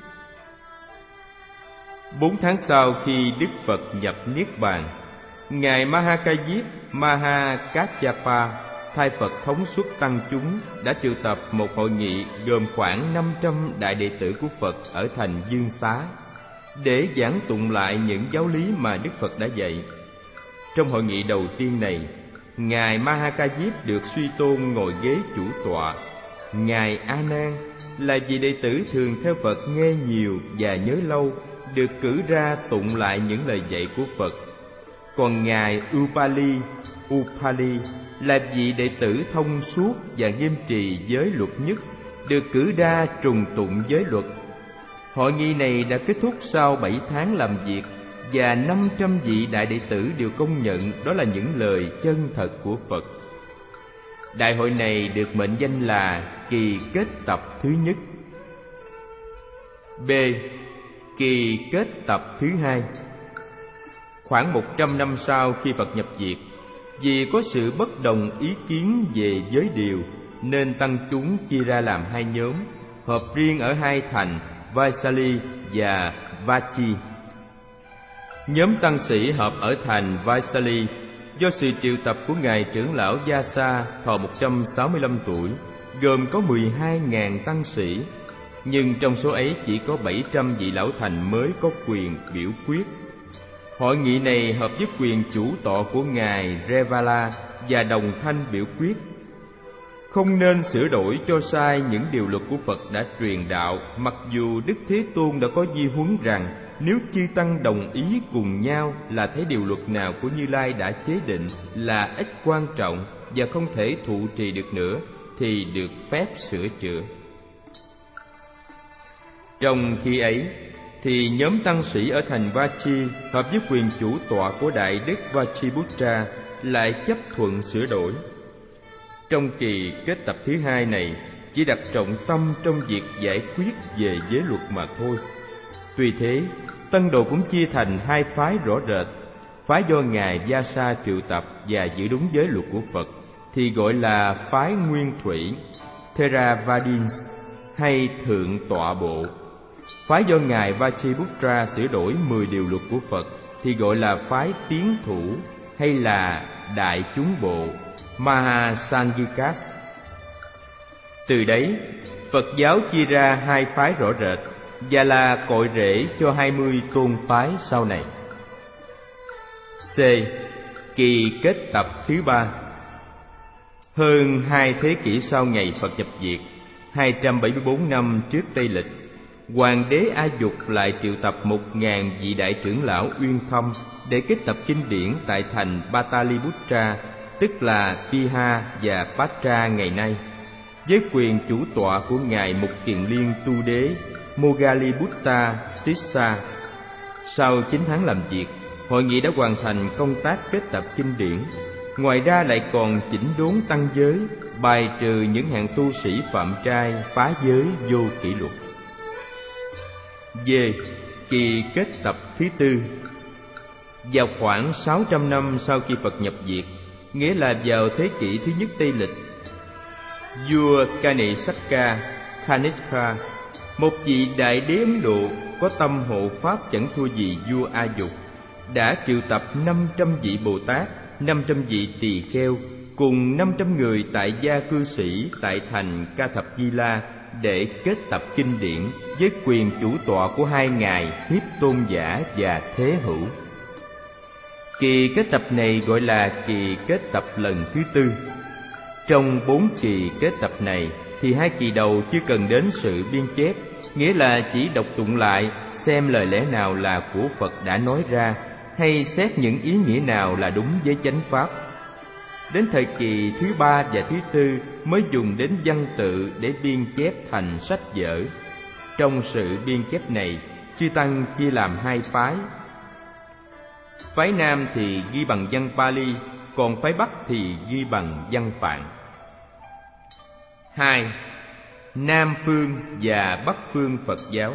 Bốn tháng sau khi Đức Phật nhập Niết Bàn, Ngài Mahakayip Mahakaccapa, thay Phật thống suất tăng chúng, đã triệu tập một hội nghị gồm khoảng năm trăm đại đệ tử của Phật ở thành Dương Xá để giảng tụng lại những giáo lý mà Đức Phật đã dạy. Trong hội nghị đầu tiên này, Ngài Mahakayip được suy tôn ngồi ghế chủ tọa. Ngài A Nan là vị đệ tử thường theo Phật nghe nhiều và nhớ lâu, được cử ra tụng lại những lời dạy của Phật. Còn Ngài Upali Upali là vị đệ tử thông suốt và nghiêm trì giới luật nhất, được cử ra trùng tụng giới luật. Hội nghị này đã kết thúc sau bảy tháng làm việc, và năm trăm vị đại đệ tử đều công nhận đó là những lời chân thật của Phật. Đại hội này được mệnh danh là kỳ kết tập thứ nhất. B. Kỳ kết tập thứ hai. Khoảng một trăm năm sau khi Phật nhập diệt, vì có sự bất đồng ý kiến về giới điều, nên tăng chúng chia ra làm hai nhóm, họp riêng ở hai thành Vaisali và Vachi. Nhóm tăng sĩ họp ở thành Vaisali do sự triệu tập của Ngài trưởng lão Vyasa thọ một trăm sáu mươi lăm tuổi, gồm có mười hai nghìn tăng sĩ. nhưng trong số ấy chỉ có bảy trăm vị lão thành mới có quyền biểu quyết. Hội nghị này hợp với quyền chủ tọa của ngài Revala và đồng thanh biểu quyết. Không nên sửa đổi cho sai những điều luật của Phật đã truyền đạo, mặc dù Đức Thế Tôn đã có di huấn rằng nếu chư tăng đồng ý cùng nhau là thấy điều luật nào của Như Lai đã chế định là ít quan trọng và không thể thụ trì được nữa thì được phép sửa chữa. Trong khi ấy thì nhóm tăng sĩ ở thành Vachi hợp với quyền chủ tọa của Đại Đức Vachiputra lại chấp thuận sửa đổi. Trong kỳ kết tập thứ hai này chỉ đặt trọng tâm trong việc giải quyết về giới luật mà thôi. Tuy thế, Tân Đồ cũng chia thành hai phái rõ rệt. Phái do ngài Vyasa triệu tập và giữ đúng giới luật của Phật thì gọi là phái Nguyên Thủy Theravadins hay Thượng Tọa Bộ. Phái do ngài Vachiputra sửa đổi mười điều luật của Phật thì gọi là phái Tiến Thủ hay là Đại Chúng Bộ Mahasangikas. Từ đấy, Phật giáo chia ra hai phái rõ rệt và là cội rễ cho hai mươi tôn phái sau này. C. Kỳ kết tập thứ ba. Hơn hai thế kỷ sau ngày Phật nhập diệt, hai trăm bảy mươi bốn năm trước Tây Lịch, Hoàng đế A Dục lại triệu tập một ngàn vị đại trưởng lão uyên thâm để kết tập kinh điển tại thành Pataliputra, tức là Piha và Patra ngày nay, với quyền chủ tọa của ngài Mục Kiền Liên Tu Đế Moggalliputta Tissa. Sau chín tháng làm việc, hội nghị đã hoàn thành công tác kết tập kinh điển. Ngoài ra lại còn chỉnh đốn tăng giới, bài trừ những hạng tu sĩ phạm trai phá giới vô kỷ luật. D. Kỳ kết tập thứ tư. Vào khoảng sáu trăm năm sau khi Phật nhập diệt, nghĩa là vào thế kỷ thứ nhất Tây Lịch, vua Kanisaka Kanishka, một vị đại đế Ấn Độ có tâm hộ pháp chẳng thua gì vua A Dục, đã triệu tập năm trăm vị Bồ Tát, năm trăm vị tỳ kheo cùng năm trăm người tại gia cư sĩ tại thành Ca Thập Di La để kết tập kinh điển với quyền chủ tọa của hai ngài Hiếp Tôn Giả và Thế Hữu. Kỳ kết tập này gọi là kỳ kết tập lần thứ tư. Trong bốn kỳ kết tập này thì hai kỳ đầu chưa cần đến sự biên chép, nghĩa là chỉ đọc tụng lại xem lời lẽ nào là của Phật đã nói ra, hay xét những ý nghĩa nào là đúng với chánh pháp. Đến thời kỳ thứ ba và thứ tư mới dùng đến văn tự để biên chép thành sách vở. Trong sự biên chép này, chư tăng chia làm hai phái. Phái Nam thì ghi bằng văn Pali, còn phái Bắc thì ghi bằng văn Phạn. Hai. Nam phương và Bắc phương Phật giáo.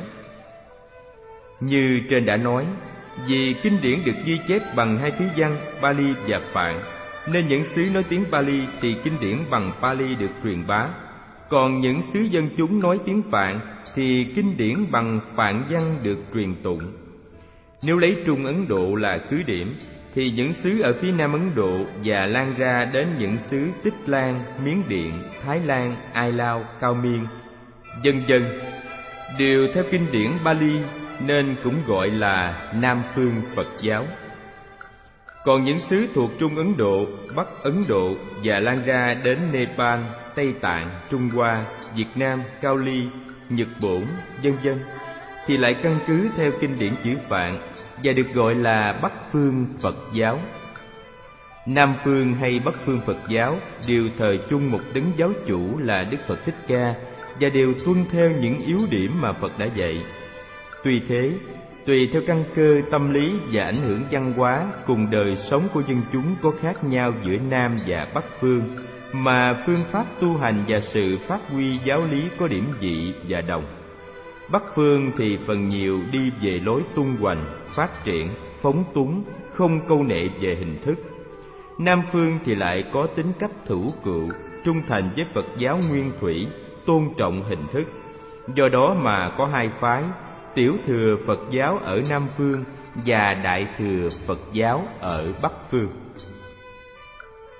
Như trên đã nói, vì kinh điển được ghi chép bằng hai thứ văn Pali và Phạn, nên những xứ nói tiếng Pali thì kinh điển bằng Pali được truyền bá, còn những xứ dân chúng nói tiếng Phạn thì kinh điển bằng Phạn văn được truyền tụng. Nếu lấy Trung Ấn Độ là cứ điểm, thì những xứ ở phía Nam Ấn Độ và lan ra đến những xứ Tích Lan, Miến Điện, Thái Lan, Ai Lao, Cao Miên, vân vân đều theo kinh điển Pali nên cũng gọi là Nam phương Phật giáo. Còn những xứ thuộc Trung Ấn Độ, Bắc Ấn Độ và lan ra đến Nepal, Tây Tạng, Trung Hoa, Việt Nam, Cao Ly, Nhật Bổn, vân vân thì lại căn cứ theo kinh điển chữ Phạn và được gọi là Bắc phương Phật giáo. Nam phương hay Bắc phương Phật giáo đều thờ chung một đấng giáo chủ là Đức Phật Thích Ca và đều tuân theo những yếu điểm mà Phật đã dạy. Tuy thế, tùy theo căn cơ tâm lý và ảnh hưởng văn hóa cùng đời sống của dân chúng có khác nhau giữa Nam và Bắc phương, mà phương pháp tu hành và sự phát huy giáo lý có điểm dị và đồng. Bắc phương thì phần nhiều đi về lối tung hoành, phát triển, phóng túng, không câu nệ về hình thức. Nam phương thì lại có tính cách thủ cựu, trung thành với Phật giáo nguyên thủy, tôn trọng hình thức. Do đó mà có hai phái, tiểu thừa Phật giáo ở Nam phương và đại thừa Phật giáo ở Bắc phương.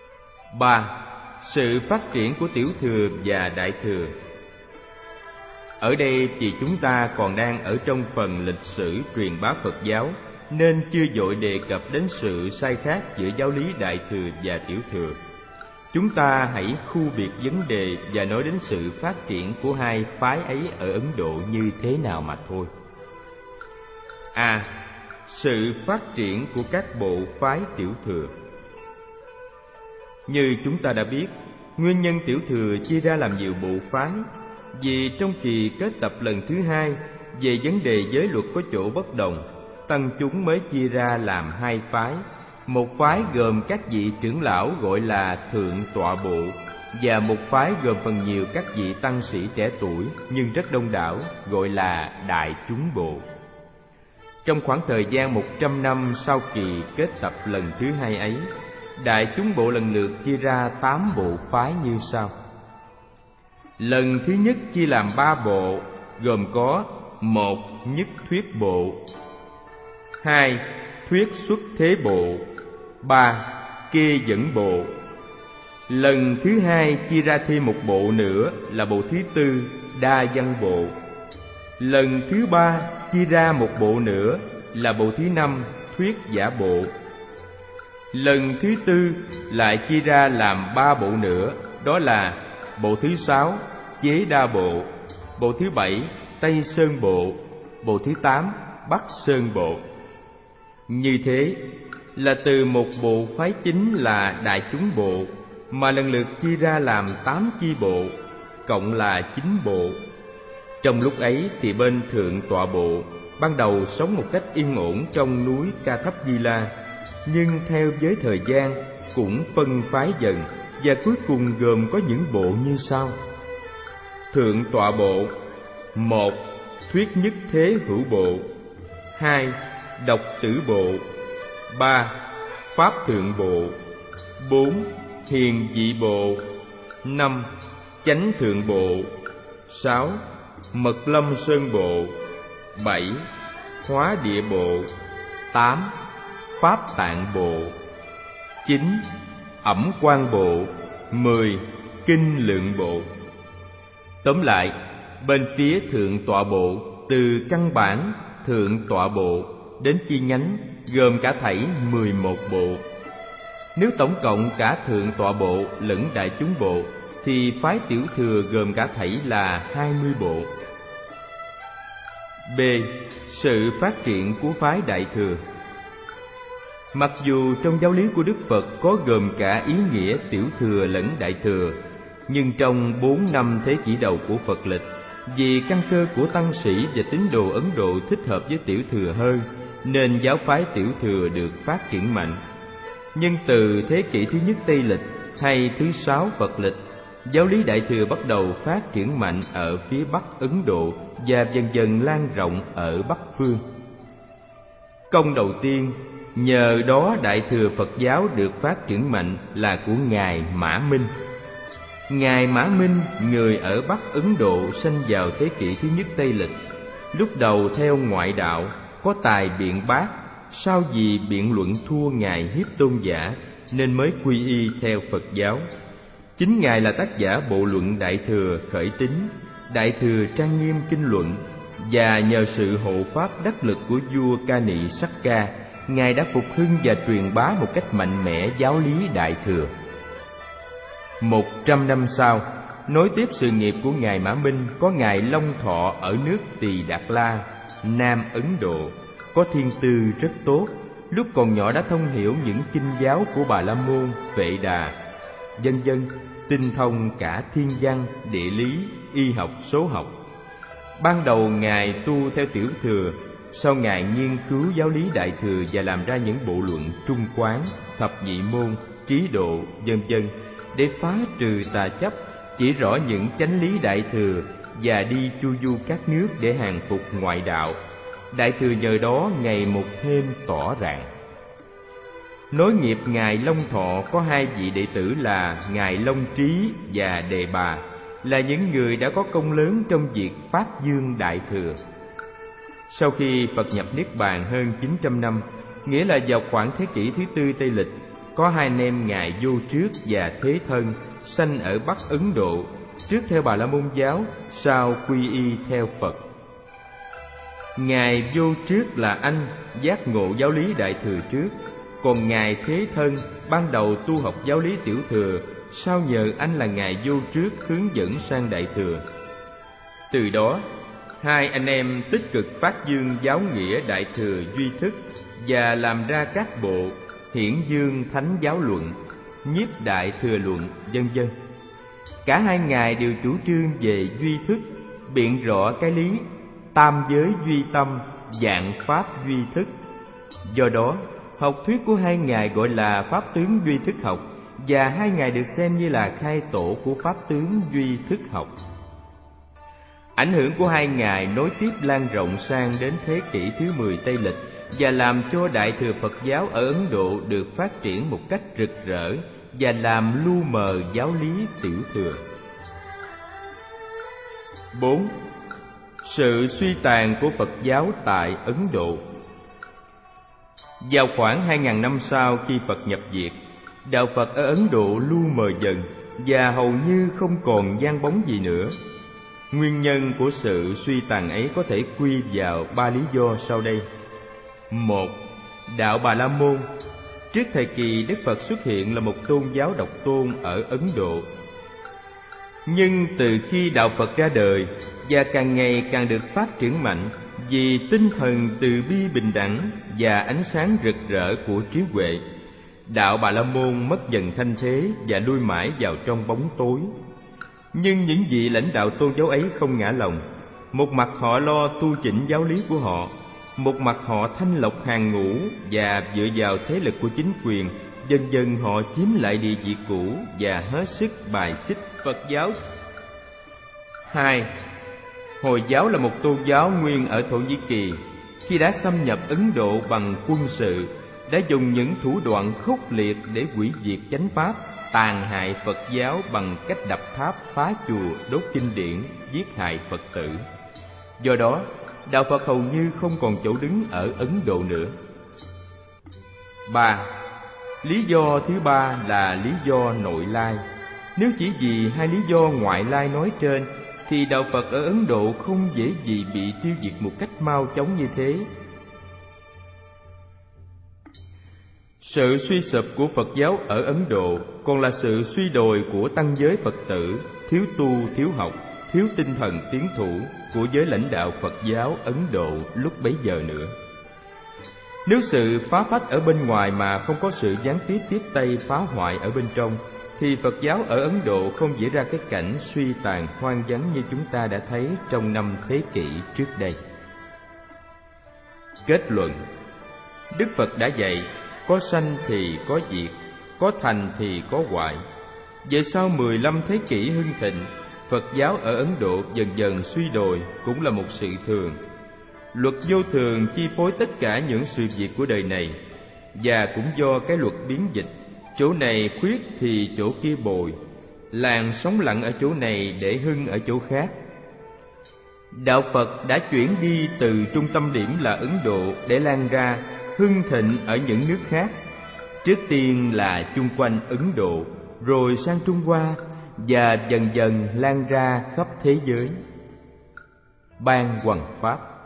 Ba. Sự phát triển của tiểu thừa và đại thừa. Ở đây thì chúng ta còn đang ở trong phần lịch sử truyền bá Phật giáo, nên chưa vội đề cập đến sự sai khác giữa giáo lý Đại Thừa và Tiểu Thừa. Chúng ta hãy khu biệt vấn đề và nói đến sự phát triển của hai phái ấy ở Ấn Độ như thế nào mà thôi. A. À, sự phát triển của các bộ phái Tiểu Thừa. Như chúng ta đã biết, nguyên nhân Tiểu Thừa chia ra làm nhiều bộ phái, vì trong kỳ kết tập lần thứ hai về vấn đề giới luật có chỗ bất đồng, tăng chúng mới chia ra làm hai phái. Một phái gồm các vị trưởng lão gọi là Thượng Tọa Bộ, và một phái gồm phần nhiều các vị tăng sĩ trẻ tuổi nhưng rất đông đảo gọi là Đại Chúng Bộ. Trong khoảng thời gian một trăm năm sau kỳ kết tập lần thứ hai ấy, Đại Chúng Bộ lần lượt chia ra tám bộ phái như sau. Lần thứ nhất chia làm ba bộ, gồm có: một. Nhất thuyết bộ, hai. Thuyết xuất thế bộ, ba. Kê dẫn bộ. Lần thứ hai chia ra thêm một bộ nữa là bộ thứ tư, đa văn bộ. Lần thứ ba chia ra một bộ nữa là bộ thứ năm, thuyết giả bộ. Lần thứ tư lại chia ra làm ba bộ nữa, đó là bộ thứ sáu, chế đa bộ, bộ thứ bảy, Tây Sơn bộ, bộ thứ tám, Bắc Sơn bộ. Như thế là từ một bộ phái chính là Đại Chúng Bộ mà lần lượt chia ra làm tám chi bộ, cộng là chín bộ. Trong lúc ấy thì bên Thượng Tọa Bộ ban đầu sống một cách yên ổn trong núi Ca Thấp Di La, nhưng theo với thời gian cũng phân phái dần, và cuối cùng gồm có những bộ như sau. Thượng Tọa Bộ: một. Thuyết nhất thế hữu bộ, hai. Độc tử bộ, ba. Pháp thượng bộ, bốn. Hiền dị bộ, năm. Chánh thượng bộ, sáu. Mật lâm sơn bộ, bảy. Hóa địa bộ, tám. Pháp tạng bộ, chín. Ẩm quan bộ, mười. Kinh lượng bộ. Tóm lại, bên phía Thượng Tọa Bộ, từ căn bản Thượng Tọa Bộ đến chi nhánh gồm cả thảy mười một bộ. Nếu tổng cộng cả Thượng Tọa Bộ lẫn Đại Chúng Bộ thì phái Tiểu Thừa gồm cả thảy là hai mươi bộ. B. Sự phát triển của phái Đại Thừa. Mặc dù trong giáo lý của Đức Phật có gồm cả ý nghĩa Tiểu Thừa lẫn Đại Thừa, nhưng trong bốn năm thế kỷ đầu của Phật lịch, vì căn cơ của tăng sĩ và tín đồ Ấn Độ thích hợp với Tiểu Thừa hơn, nên giáo phái Tiểu Thừa được phát triển mạnh. Nhưng từ thế kỷ thứ nhất Tây lịch hay thứ sáu Phật lịch, giáo lý Đại Thừa bắt đầu phát triển mạnh ở phía Bắc Ấn Độ và dần dần lan rộng ở Bắc Phương. Công đầu tiên nhờ đó Đại Thừa Phật giáo được phát triển mạnh là của Ngài Mã Minh. Ngài Mã Minh, người ở Bắc Ấn Độ, sanh vào thế kỷ thứ nhất Tây lịch. Lúc đầu theo ngoại đạo, có tài biện bác, sau vì biện luận thua Ngài Hiếp Tôn Giả nên mới quy y theo Phật giáo. Chính Ngài là tác giả bộ luận Đại Thừa Khởi Tín, Đại Thừa Trang Nghiêm Kinh Luận, và nhờ sự hộ pháp đắc lực của vua Ca Nị Sắc Ca, Ngài đã phục hưng và truyền bá một cách mạnh mẽ giáo lý Đại Thừa. Một trăm năm sau, nối tiếp sự nghiệp của Ngài Mã Minh có Ngài Long Thọ ở nước Tỳ Đạt La, Nam Ấn Độ, có thiên tư rất tốt, lúc còn nhỏ đã thông hiểu những kinh giáo của Bà La Môn, Vệ Đà, vân vân, tinh thông cả thiên văn, địa lý, y học, số học. Ban đầu Ngài tu theo Tiểu Thừa, sau Ngài nghiên cứu giáo lý Đại Thừa và làm ra những bộ luận Trung Quán, Thập Nhị Môn, Trí Độ, vân vân, để phá trừ tà chấp, chỉ rõ những chánh lý Đại Thừa và đi chu du các nước để hàng phục ngoại đạo. Đại Thừa nhờ đó ngày một thêm tỏ rạng. Nối nghiệp Ngài Long Thọ có hai vị đệ tử là Ngài Long Trí và Đề Bà, là những người đã có công lớn trong việc phát dương Đại Thừa. Sau khi Phật nhập Niết Bàn hơn chín trăm năm, nghĩa là vào khoảng thế kỷ thứ tư Tây lịch, có hai anh em Ngài Vô Trước và Thế Thân sanh ở Bắc Ấn Độ, trước theo Bà La Môn giáo, sau quy y theo Phật. Ngài Vô Trước là anh giác ngộ giáo lý Đại Thừa trước, còn Ngài Thế Thân ban đầu tu học giáo lý Tiểu Thừa, sau nhờ anh là Ngài Vô Trước hướng dẫn sang Đại Thừa. Từ đó, hai anh em tích cực phát dương giáo nghĩa Đại Thừa duy thức và làm ra các bộ Hiển Dương Thánh Giáo Luận, Nhiếp Đại Thừa Luận, vân vân. Cả hai ngài đều chủ trương về duy thức, biện rõ cái lý tam giới duy tâm, vạn pháp duy thức. Do đó, học thuyết của hai ngài gọi là pháp tướng duy thức học, và hai ngài được xem như là khai tổ của pháp tướng duy thức học. Ảnh hưởng của hai ngài nối tiếp lan rộng sang đến thế kỷ thứ mười Tây Lịch và làm cho Đại Thừa Phật giáo ở Ấn Độ được phát triển một cách rực rỡ và làm lu mờ giáo lý Tiểu Thừa. bốn. Sự suy tàn của Phật giáo tại Ấn Độ. Vào khoảng hai nghìn năm sau khi Phật nhập diệt, đạo Phật ở Ấn Độ lu mờ dần và hầu như không còn vang bóng gì nữa. Nguyên nhân của sự suy tàn ấy có thể quy vào ba lý do sau đây. Một, đạo Bà La Môn. Trước thời kỳ Đức Phật xuất hiện là một tôn giáo độc tôn ở Ấn Độ. Nhưng từ khi đạo Phật ra đời và càng ngày càng được phát triển mạnh vì tinh thần từ bi bình đẳng và ánh sáng rực rỡ của trí huệ, đạo Bà La Môn mất dần thanh thế và lui mãi vào trong bóng tối. Nhưng những vị lãnh đạo tôn giáo ấy không ngã lòng. Một mặt họ lo tu chỉnh giáo lý của họ, một mặt họ thanh lọc hàng ngũ và dựa vào thế lực của chính quyền, dần dần họ chiếm lại địa vị cũ và hết sức bài xích Phật giáo. Hai, Hồi giáo là một tôn giáo nguyên ở Thổ Nhĩ Kỳ. Khi đã xâm nhập Ấn Độ bằng quân sự, đã dùng những thủ đoạn khốc liệt để hủy diệt chánh pháp, tàn hại Phật giáo bằng cách đập tháp, phá chùa, đốt kinh điển, giết hại Phật tử. Do đó, đạo Phật hầu như không còn chỗ đứng ở Ấn Độ nữa. Ba. Lý do thứ ba là lý do nội lai. Nếu chỉ vì hai lý do ngoại lai nói trên, thì đạo Phật ở Ấn Độ không dễ gì bị tiêu diệt một cách mau chóng như thế. Sự suy sụp của Phật giáo ở Ấn Độ còn là sự suy đồi của tăng giới Phật tử, thiếu tu, thiếu học, thiếu tinh thần tiến thủ của giới lãnh đạo Phật giáo Ấn Độ lúc bấy giờ nữa. Nếu sự phá phách ở bên ngoài mà không có sự gián tiếp tiếp tay phá hoại ở bên trong, thì Phật giáo ở Ấn Độ không diễn ra cái cảnh suy tàn hoang vắng như chúng ta đã thấy trong năm thế kỷ trước đây. Kết luận: Đức Phật đã dạy, có sanh thì có diệt, có thành thì có hoại. Về sau mười lăm thế kỷ hưng thịnh, Phật giáo ở Ấn Độ dần dần suy đồi cũng là một sự thường. Luật vô thường chi phối tất cả những sự việc của đời này, và cũng do cái luật biến dịch, chỗ này khuyết thì chỗ kia bồi, làng sống lặng ở chỗ này để hưng ở chỗ khác. Đạo Phật đã chuyển đi từ trung tâm điểm là Ấn Độ để lan ra hưng thịnh ở những nước khác. Trước tiên là chung quanh Ấn Độ, rồi sang Trung Hoa, và dần dần lan ra khắp thế giới. Ban hoằng pháp.